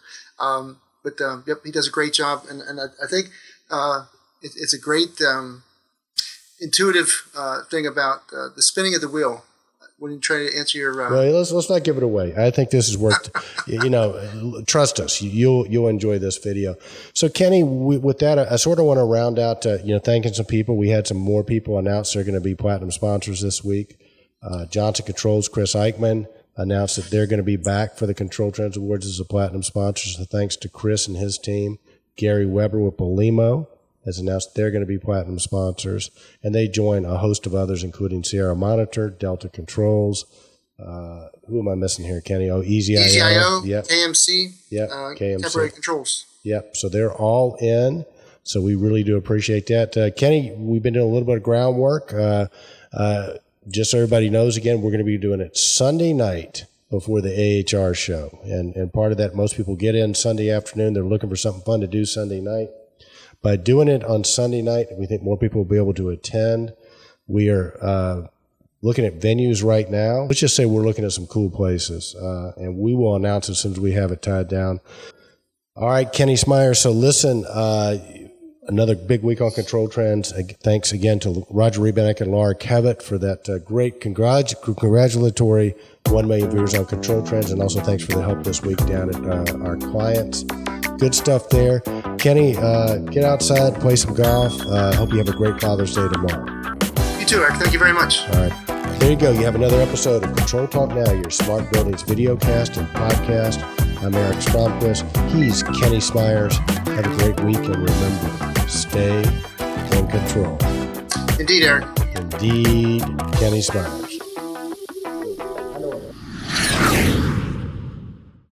But he does a great job. And I think it's a great intuitive thing about the spinning of the wheel when you try to answer your... Well, let's not give it away. I think this is worth, trust us. You'll enjoy this video. So, Kenny, with that, I sort of want to round out, thanking some people. We had some more people announce they're going to be platinum sponsors this week. Johnson Controls, Chris Eichmann, announced that they're going to be back for the Control Trends Awards as a platinum sponsor. So thanks to Chris and his team. Gary Weber with Polimo has announced they're going to be platinum sponsors. And they join a host of others, including Sierra Monitor, Delta Controls. Who am I missing here, Kenny? EasyIO. Yep. KMC. Yep. KMC. Temporary Controls. Yep. So they're all in. So we really do appreciate that. Kenny, we've been doing a little bit of groundwork. Just so everybody knows, again, we're going to be doing it Sunday night before the AHR show. And part of that, most people get in Sunday afternoon. They're looking for something fun to do Sunday night. By doing it on Sunday night, we think more people will be able to attend. We are looking at venues right now. Let's just say we're looking at some cool places. And we will announce as soon as we have it tied down. All right, Kenny Smyers. So listen, another big week on Control Trends. Thanks again to Roger Rebanek and Laura Kevitt for that great congratulatory 1 million viewers on Control Trends. And also thanks for the help this week down at our clients. Good stuff there. Kenny, get outside, play some golf. Hope you have a great Father's Day tomorrow. You too, Eric. Thank you very much. All right. There you go. You have another episode of Control Talk Now, your smart buildings videocast and podcast. I'm Eric Stromquist. He's Kenny Smyers. Have a great week, and remember, stay in control. Indeed, Eric. Indeed, Kenny Smyers.